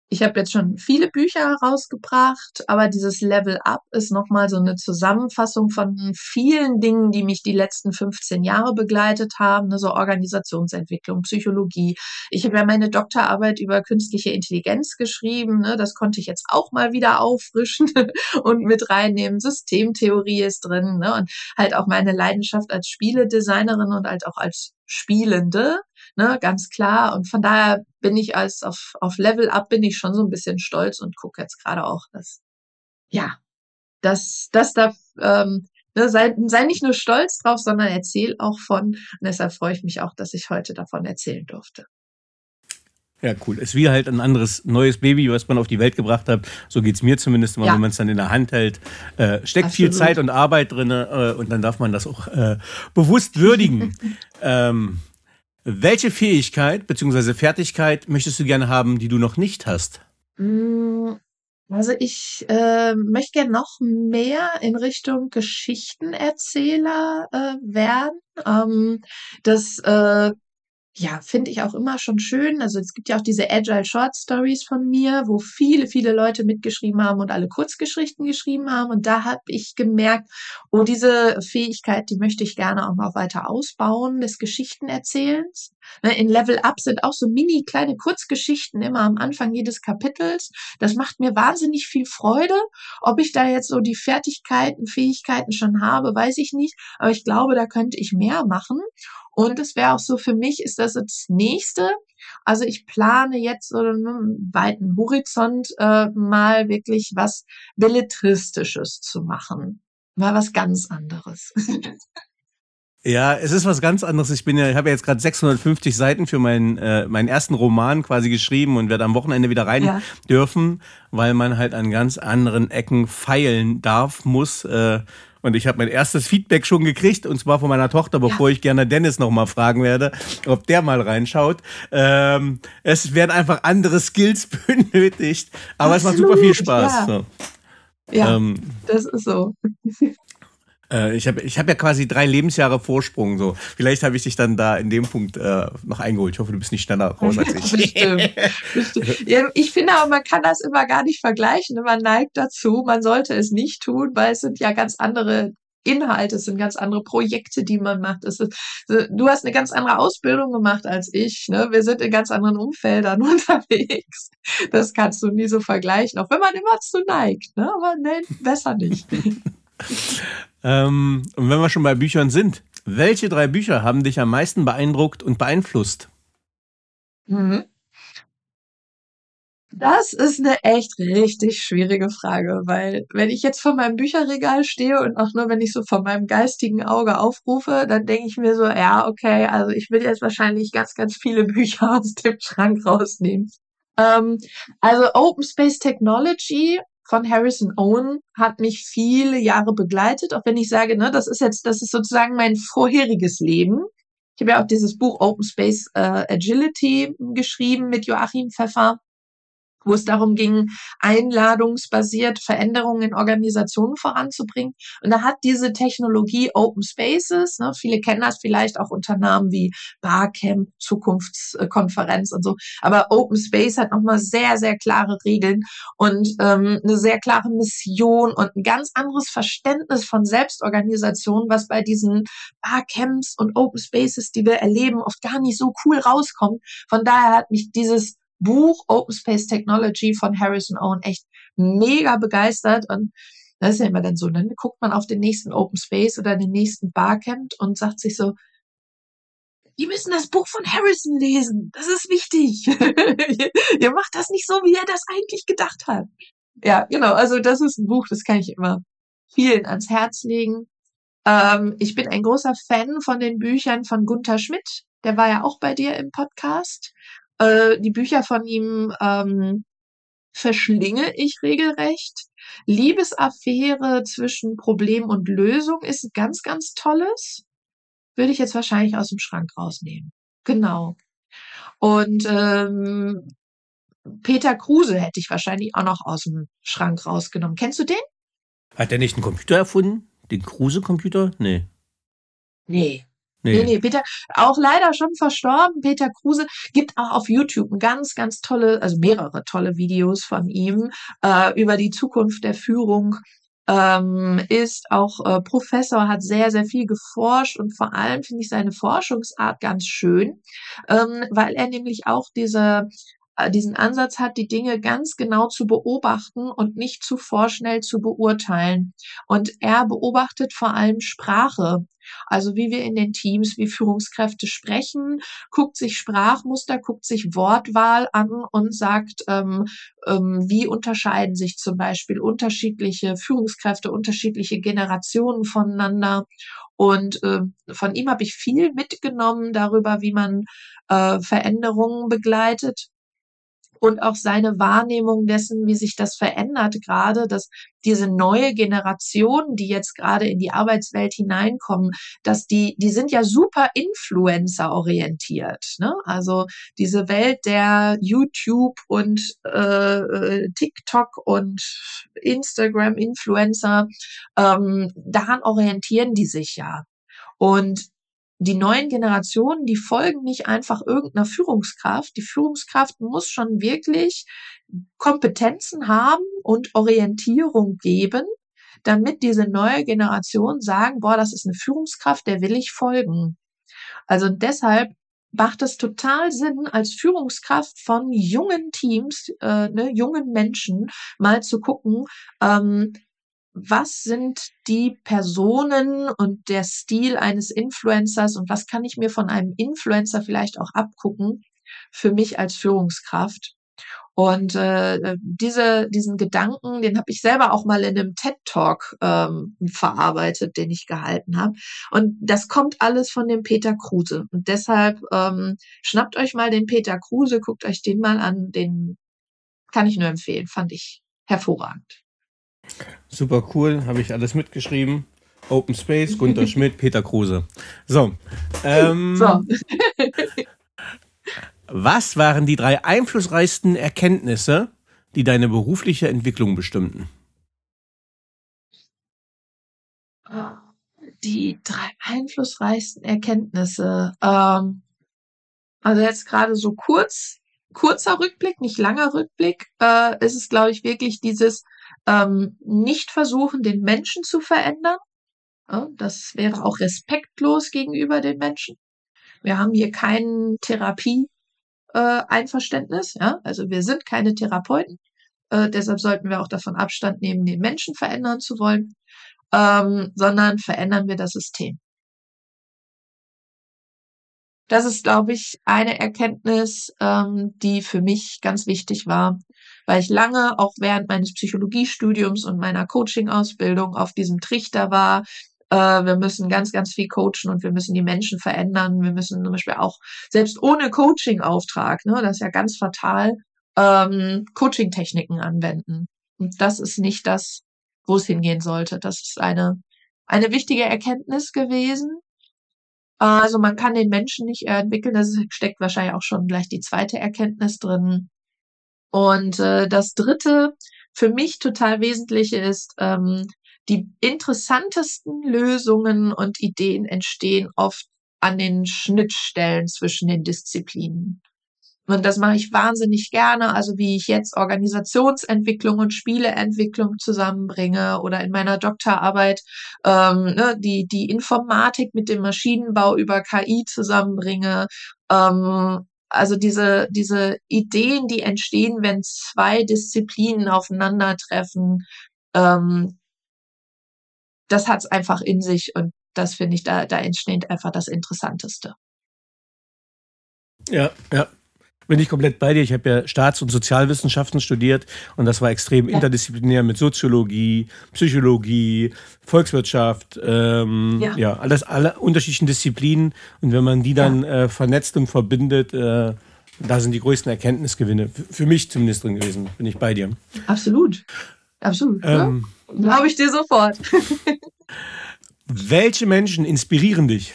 Ich habe jetzt schon viele Bücher herausgebracht, aber dieses Level Up ist nochmal so eine Zusammenfassung von vielen Dingen, die mich die letzten 15 Jahre begleitet haben, ne, so Organisationsentwicklung, Psychologie. Ich habe ja meine Doktorarbeit über künstliche Intelligenz geschrieben, ne, das konnte ich jetzt auch mal wieder auffrischen und mit reinnehmen. Systemtheorie ist drin, ne, und halt auch meine Leidenschaft als Spieledesignerin und halt auch als Spielende. Ne, ganz klar. Und von daher bin ich auf Level Up bin ich schon so ein bisschen stolz und gucke jetzt gerade auch, ja, dass da, ne, sei nicht nur stolz drauf, sondern erzähl auch von. Und deshalb freue ich mich auch, dass ich heute davon erzählen durfte. Ja, cool. Ist wie halt ein anderes neues Baby, was man auf die Welt gebracht hat. So geht's mir zumindest immer, wenn man es dann in der Hand hält. Steckt Absolut. Viel Zeit und Arbeit drin und dann darf man das auch bewusst würdigen. Welche Fähigkeit bzw. Fertigkeit möchtest du gerne haben, die du noch nicht hast? Also ich möchte gerne noch mehr in Richtung Geschichtenerzähler werden. Das finde ich auch immer schon schön. Also es gibt ja auch diese Agile Short Stories von mir, wo viele, viele Leute mitgeschrieben haben und alle Kurzgeschichten geschrieben haben. Und da habe ich gemerkt, diese Fähigkeit, die möchte ich gerne auch noch weiter ausbauen, des Geschichtenerzählens. In Level Up sind auch so mini kleine Kurzgeschichten immer am Anfang jedes Kapitels. Das macht mir wahnsinnig viel Freude. Ob ich da jetzt so die Fähigkeiten schon habe, weiß ich nicht. Aber ich glaube, da könnte ich mehr machen. Und es wäre auch so, für mich ist das Nächste. Also ich plane jetzt so einen weiten Horizont mal wirklich was Belletristisches zu machen. Mal was ganz anderes. Ja, es ist was ganz anderes. Ich habe ja jetzt gerade 650 Seiten für meinen ersten Roman quasi geschrieben und werde am Wochenende wieder rein dürfen, weil man halt an ganz anderen Ecken feilen muss. Und ich habe mein erstes Feedback schon gekriegt, und zwar von meiner Tochter, bevor ich gerne Dennis nochmal fragen werde, ob der mal reinschaut. Es werden einfach andere Skills benötigt, aber Absolut, es macht super viel Spaß. Ja, so. Das ist so. Ich hab ja quasi 3 Lebensjahre Vorsprung. So. Vielleicht habe ich dich dann da in dem Punkt noch eingeholt. Ich hoffe, du bist nicht schneller raus als ich. Bestimmt. Ja, ich finde aber, man kann das immer gar nicht vergleichen. Man neigt dazu. Man sollte es nicht tun, weil es sind ja ganz andere Inhalte, es sind ganz andere Projekte, die man macht. Du hast eine ganz andere Ausbildung gemacht als ich. Ne? Wir sind in ganz anderen Umfeldern unterwegs. Das kannst du nie so vergleichen, auch wenn man immer zu neigt. Ne? Aber nein, besser nicht. Und wenn wir schon bei Büchern sind, welche 3 Bücher haben dich am meisten beeindruckt und beeinflusst? Das ist eine echt richtig schwierige Frage, weil wenn ich jetzt vor meinem Bücherregal stehe und auch nur wenn ich so von meinem geistigen Auge aufrufe, dann denke ich mir so, ja, okay, also ich will jetzt wahrscheinlich ganz, ganz viele Bücher aus dem Schrank rausnehmen. Also Open Space Technology von Harrison Owen hat mich viele Jahre begleitet, auch wenn ich sage, ne, das ist sozusagen mein vorheriges Leben. Ich habe ja auch dieses Buch Open Space Agility geschrieben mit Joachim Pfeffer, wo es darum ging, einladungsbasiert Veränderungen in Organisationen voranzubringen. Und da hat diese Technologie Open Spaces, ne, viele kennen das vielleicht auch unter Namen wie Barcamp, Zukunftskonferenz und so, aber Open Space hat nochmal sehr, sehr klare Regeln und eine sehr klare Mission und ein ganz anderes Verständnis von Selbstorganisation, was bei diesen Barcamps und Open Spaces, die wir erleben, oft gar nicht so cool rauskommt. Von daher hat mich dieses Buch Open Space Technology von Harrison Owen echt mega begeistert. Und das ist ja immer dann so, dann guckt man auf den nächsten Open Space oder den nächsten Barcamp und sagt sich so, die müssen das Buch von Harrison lesen. Das ist wichtig. Ihr macht das nicht so, wie er das eigentlich gedacht hat. Ja, genau. Also das ist ein Buch, das kann ich immer vielen ans Herz legen. Ich bin ein großer Fan von den Büchern von Gunther Schmidt. Der war ja auch bei dir im Podcast. Die Bücher von ihm verschlinge ich regelrecht. Liebesaffäre zwischen Problem und Lösung ist ganz, ganz Tolles. Würde ich jetzt wahrscheinlich aus dem Schrank rausnehmen. Genau. Und Peter Kruse hätte ich wahrscheinlich auch noch aus dem Schrank rausgenommen. Kennst du den? Hat der nicht einen Computer erfunden? Den Kruse-Computer? Nee. Nee. Nee, Peter, auch leider schon verstorben. Peter Kruse gibt auch auf YouTube ganz, ganz tolle, also mehrere tolle Videos von ihm über die Zukunft der Führung. Ist auch Professor, hat sehr, sehr viel geforscht und vor allem finde ich seine Forschungsart ganz schön, weil er nämlich auch diesen Ansatz hat, die Dinge ganz genau zu beobachten und nicht zu vorschnell zu beurteilen. Und er beobachtet vor allem Sprache. Also wie wir in den Teams, wie Führungskräfte sprechen, guckt sich Sprachmuster, guckt sich Wortwahl an und sagt, wie unterscheiden sich zum Beispiel unterschiedliche Führungskräfte, unterschiedliche Generationen voneinander. Und von ihm habe ich viel mitgenommen darüber, wie man Veränderungen begleitet. Und auch seine Wahrnehmung dessen, wie sich das verändert gerade, dass diese neue Generation, die jetzt gerade in die Arbeitswelt hineinkommen, dass die sind ja super Influencer orientiert, ne? Also diese Welt der YouTube und TikTok und Instagram Influencer, daran orientieren die sich ja. Und die neuen Generationen, die folgen nicht einfach irgendeiner Führungskraft. Die Führungskraft muss schon wirklich Kompetenzen haben und Orientierung geben, damit diese neue Generation sagen, boah, das ist eine Führungskraft, der will ich folgen. Also deshalb macht es total Sinn, als Führungskraft von jungen Teams, jungen Menschen mal zu gucken, was sind die Personen und der Stil eines Influencers und was kann ich mir von einem Influencer vielleicht auch abgucken für mich als Führungskraft. Und diesen Gedanken, den habe ich selber auch mal in einem TED-Talk verarbeitet, den ich gehalten habe. Und das kommt alles von dem Peter Kruse. Und deshalb schnappt euch mal den Peter Kruse, guckt euch den mal an, den kann ich nur empfehlen, fand ich hervorragend. Super cool, habe ich alles mitgeschrieben. Open Space, Gunter Schmidt, Peter Kruse. So. Was waren die 3 einflussreichsten Erkenntnisse, die deine berufliche Entwicklung bestimmten? Die 3 einflussreichsten Erkenntnisse. Also jetzt gerade so kurzer Rückblick, nicht langer Rückblick, ist es, glaube ich, wirklich dieses nicht versuchen, den Menschen zu verändern. Ja, das wäre auch respektlos gegenüber den Menschen. Wir haben hier kein Therapie-Einverständnis. Ja? Also wir sind keine Therapeuten. Deshalb sollten wir auch davon Abstand nehmen, den Menschen verändern zu wollen, sondern verändern wir das System. Das ist, glaube ich, eine Erkenntnis, die für mich ganz wichtig war, weil ich lange auch während meines Psychologiestudiums und meiner Coaching-Ausbildung auf diesem Trichter war. Wir müssen ganz, ganz viel coachen und wir müssen die Menschen verändern. Wir müssen zum Beispiel auch, selbst ohne Coaching-Auftrag, ne, das ist ja ganz fatal, Coaching-Techniken anwenden. Und das ist nicht das, wo es hingehen sollte. Das ist eine wichtige Erkenntnis gewesen. Also man kann den Menschen nicht entwickeln, das steckt wahrscheinlich auch schon gleich die zweite Erkenntnis drin. Und das dritte, für mich total wesentliche ist, die interessantesten Lösungen und Ideen entstehen oft an den Schnittstellen zwischen den Disziplinen. Und das mache ich wahnsinnig gerne, also wie ich jetzt Organisationsentwicklung und Spieleentwicklung zusammenbringe oder in meiner Doktorarbeit die Informatik mit dem Maschinenbau über KI zusammenbringe. Also diese Ideen, die entstehen, wenn 2 Disziplinen aufeinandertreffen, das hat's einfach in sich und das finde ich, da entsteht einfach das Interessanteste. Ja. Bin ich komplett bei dir. Ich habe ja Staats- und Sozialwissenschaften studiert und das war extrem interdisziplinär mit Soziologie, Psychologie, Volkswirtschaft, alle unterschiedlichen Disziplinen. Und wenn man die dann vernetzt und verbindet, da sind die größten Erkenntnisgewinne, für mich zumindest drin gewesen. Bin ich bei dir. Absolut. Glaube ich dir sofort. Welche Menschen inspirieren dich?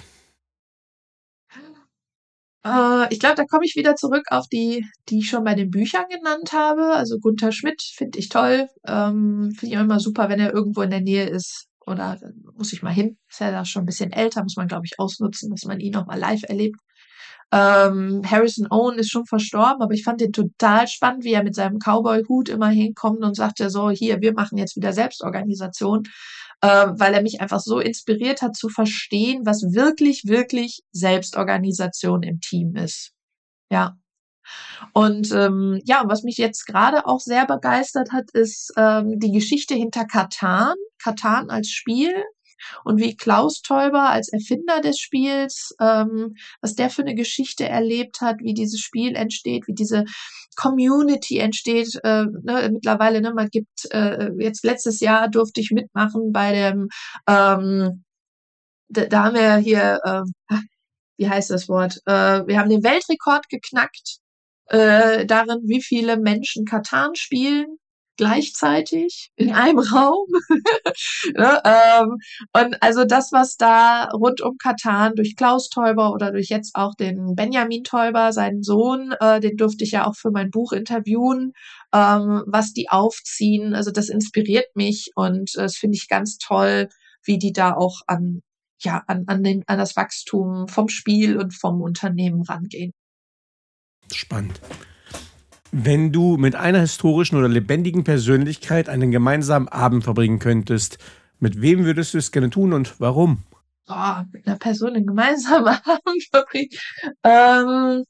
Ich glaube, da komme ich wieder zurück auf die ich schon bei den Büchern genannt habe. Also Gunter Schmidt finde ich toll. Finde ich auch immer super, wenn er irgendwo in der Nähe ist oder muss ich mal hin. Ist ja da schon ein bisschen älter, muss man, glaube ich, ausnutzen, dass man ihn noch mal live erlebt. Harrison Owen ist schon verstorben, aber ich fand den total spannend, wie er mit seinem Cowboy-Hut immer hinkommt und sagte so, hier, wir machen jetzt wieder Selbstorganisation, weil er mich einfach so inspiriert hat zu verstehen, was wirklich, wirklich Selbstorganisation im Team ist. Ja. Und ja, was mich jetzt gerade auch sehr begeistert hat, ist die Geschichte hinter Catan. Catan als Spiel. Und wie Klaus Teuber als Erfinder des Spiels, was der für eine Geschichte erlebt hat, wie dieses Spiel entsteht, wie diese Community entsteht. Mittlerweile, man gibt, jetzt letztes Jahr durfte ich mitmachen bei dem, da haben wir hier, wie heißt das Wort? Wir haben den Weltrekord geknackt darin, wie viele Menschen Catan spielen gleichzeitig in einem Raum. Und also das, was da rund um Catan durch Klaus Teuber oder durch jetzt auch den Benjamin Teuber, seinen Sohn, den durfte ich ja auch für mein Buch interviewen, was die aufziehen, also das inspiriert mich und das finde ich ganz toll, wie die da auch an das Wachstum vom Spiel und vom Unternehmen rangehen. Spannend. Wenn du mit einer historischen oder lebendigen Persönlichkeit einen gemeinsamen Abend verbringen könntest, mit wem würdest du es gerne tun und warum? Mit einer Person einen gemeinsamen Abend verbringen.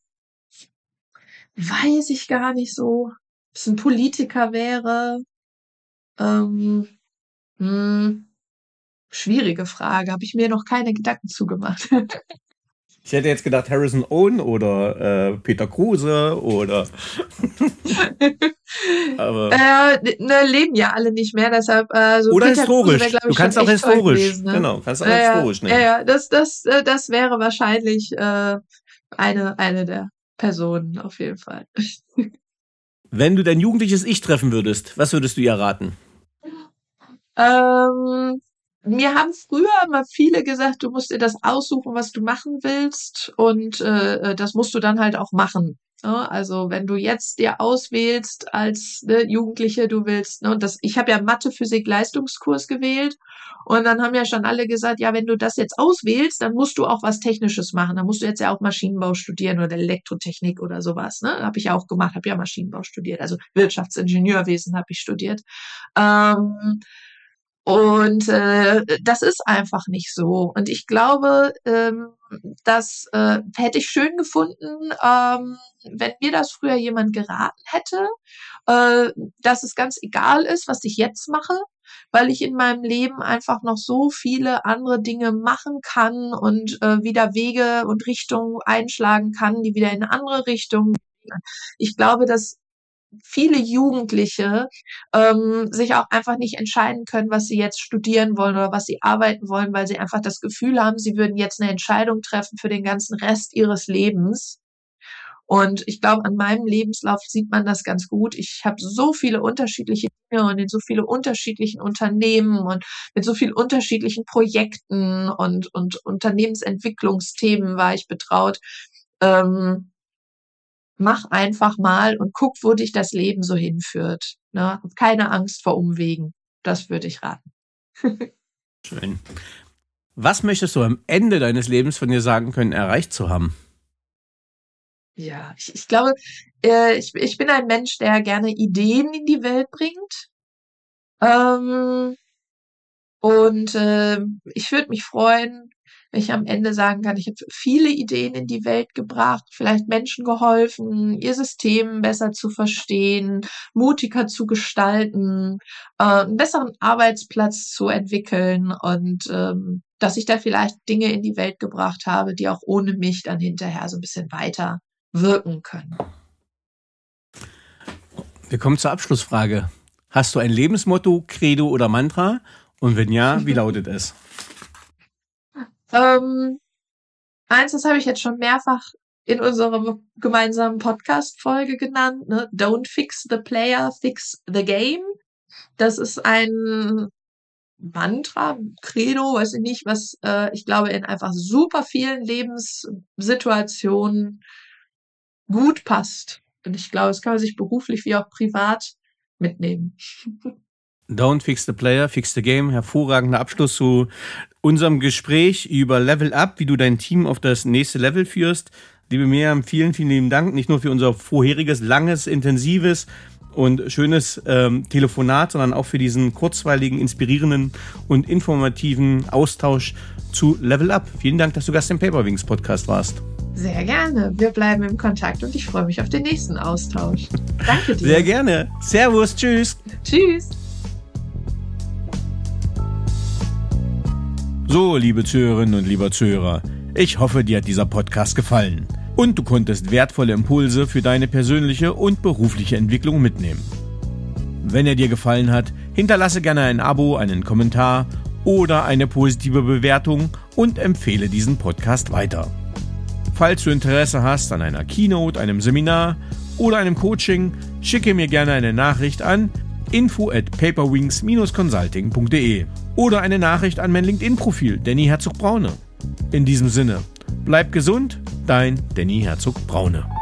Weiß ich gar nicht so. Ob es ein Politiker wäre. Schwierige Frage. Habe ich mir noch keine Gedanken zugemacht. Ich hätte jetzt gedacht Harrison Owen oder Peter Kruse oder aber leben ja alle nicht mehr, deshalb oder Peter historisch. Kruse wär, Du kannst auch historisch. Gewesen, ne? Genau, kannst auch historisch nehmen. Ja, das wäre wahrscheinlich eine der Personen auf jeden Fall. Wenn du dein jugendliches Ich treffen würdest, was würdest du ihr raten? Mir haben früher immer viele gesagt, du musst dir das aussuchen, was du machen willst und das musst du dann halt auch machen. Ne? Also wenn du jetzt dir auswählst als Jugendliche, du willst, ne, und ich habe ja Mathe, Physik, Leistungskurs gewählt und dann haben ja schon alle gesagt, ja, wenn du das jetzt auswählst, dann musst du auch was Technisches machen. Dann musst du jetzt ja auch Maschinenbau studieren oder Elektrotechnik oder sowas. Ne? Habe ich ja auch gemacht, habe ja Maschinenbau studiert, also Wirtschaftsingenieurwesen habe ich studiert. Und das ist einfach nicht so. Und ich glaube, das hätte ich schön gefunden, wenn mir das früher jemand geraten hätte, dass es ganz egal ist, was ich jetzt mache, weil ich in meinem Leben einfach noch so viele andere Dinge machen kann und wieder Wege und Richtungen einschlagen kann, die wieder in eine andere Richtung gehen. Ich glaube, dass viele Jugendliche sich auch einfach nicht entscheiden können, was sie jetzt studieren wollen oder was sie arbeiten wollen, weil sie einfach das Gefühl haben, sie würden jetzt eine Entscheidung treffen für den ganzen Rest ihres Lebens. Und ich glaube, an meinem Lebenslauf sieht man das ganz gut. Ich habe so viele unterschiedliche Dinge und in so viele unterschiedlichen Unternehmen und mit so vielen unterschiedlichen Projekten und Unternehmensentwicklungsthemen war ich betraut. Mach einfach mal und guck, wo dich das Leben so hinführt. Ne? Hab keine Angst vor Umwegen. Das würde ich raten. Schön. Was möchtest du am Ende deines Lebens von dir sagen können, erreicht zu haben? Ja, ich glaube, ich bin ein Mensch, der gerne Ideen in die Welt bringt. Ich würde mich freuen, wenn ich am Ende sagen kann, ich habe viele Ideen in die Welt gebracht, vielleicht Menschen geholfen, ihr System besser zu verstehen, mutiger zu gestalten, einen besseren Arbeitsplatz zu entwickeln und dass ich da vielleicht Dinge in die Welt gebracht habe, die auch ohne mich dann hinterher so ein bisschen weiter wirken können. Wir kommen zur Abschlussfrage. Hast du ein Lebensmotto, Credo oder Mantra? Und wenn ja, wie lautet es? Eins, das habe ich jetzt schon mehrfach in unserer gemeinsamen Podcast-Folge genannt, ne? Don't fix the player, fix the game. Das ist ein Mantra, Credo, weiß ich nicht, was ich glaube in einfach super vielen Lebenssituationen gut passt. Und ich glaube, das kann man sich beruflich wie auch privat mitnehmen. Don't fix the player, fix the game. Hervorragender Abschluss zu unserem Gespräch über Level Up, wie du dein Team auf das nächste Level führst. Liebe Miriam, vielen, vielen lieben Dank. Nicht nur für unser vorheriges, langes, intensives und schönes Telefonat, sondern auch für diesen kurzweiligen, inspirierenden und informativen Austausch zu Level Up. Vielen Dank, dass du Gast im Paperwings Podcast warst. Sehr gerne. Wir bleiben im Kontakt und ich freue mich auf den nächsten Austausch. Danke dir. Sehr gerne. Servus, tschüss. Tschüss. So, liebe Zuhörerinnen und lieber Zuhörer, ich hoffe, dir hat dieser Podcast gefallen und du konntest wertvolle Impulse für deine persönliche und berufliche Entwicklung mitnehmen. Wenn er dir gefallen hat, hinterlasse gerne ein Abo, einen Kommentar oder eine positive Bewertung und empfehle diesen Podcast weiter. Falls du Interesse hast an einer Keynote, einem Seminar oder einem Coaching, schicke mir gerne eine Nachricht an info@paperwings-consulting.de oder eine Nachricht an mein LinkedIn-Profil Danny Herzog-Braune. In diesem Sinne, bleib gesund, dein Danny Herzog-Braune.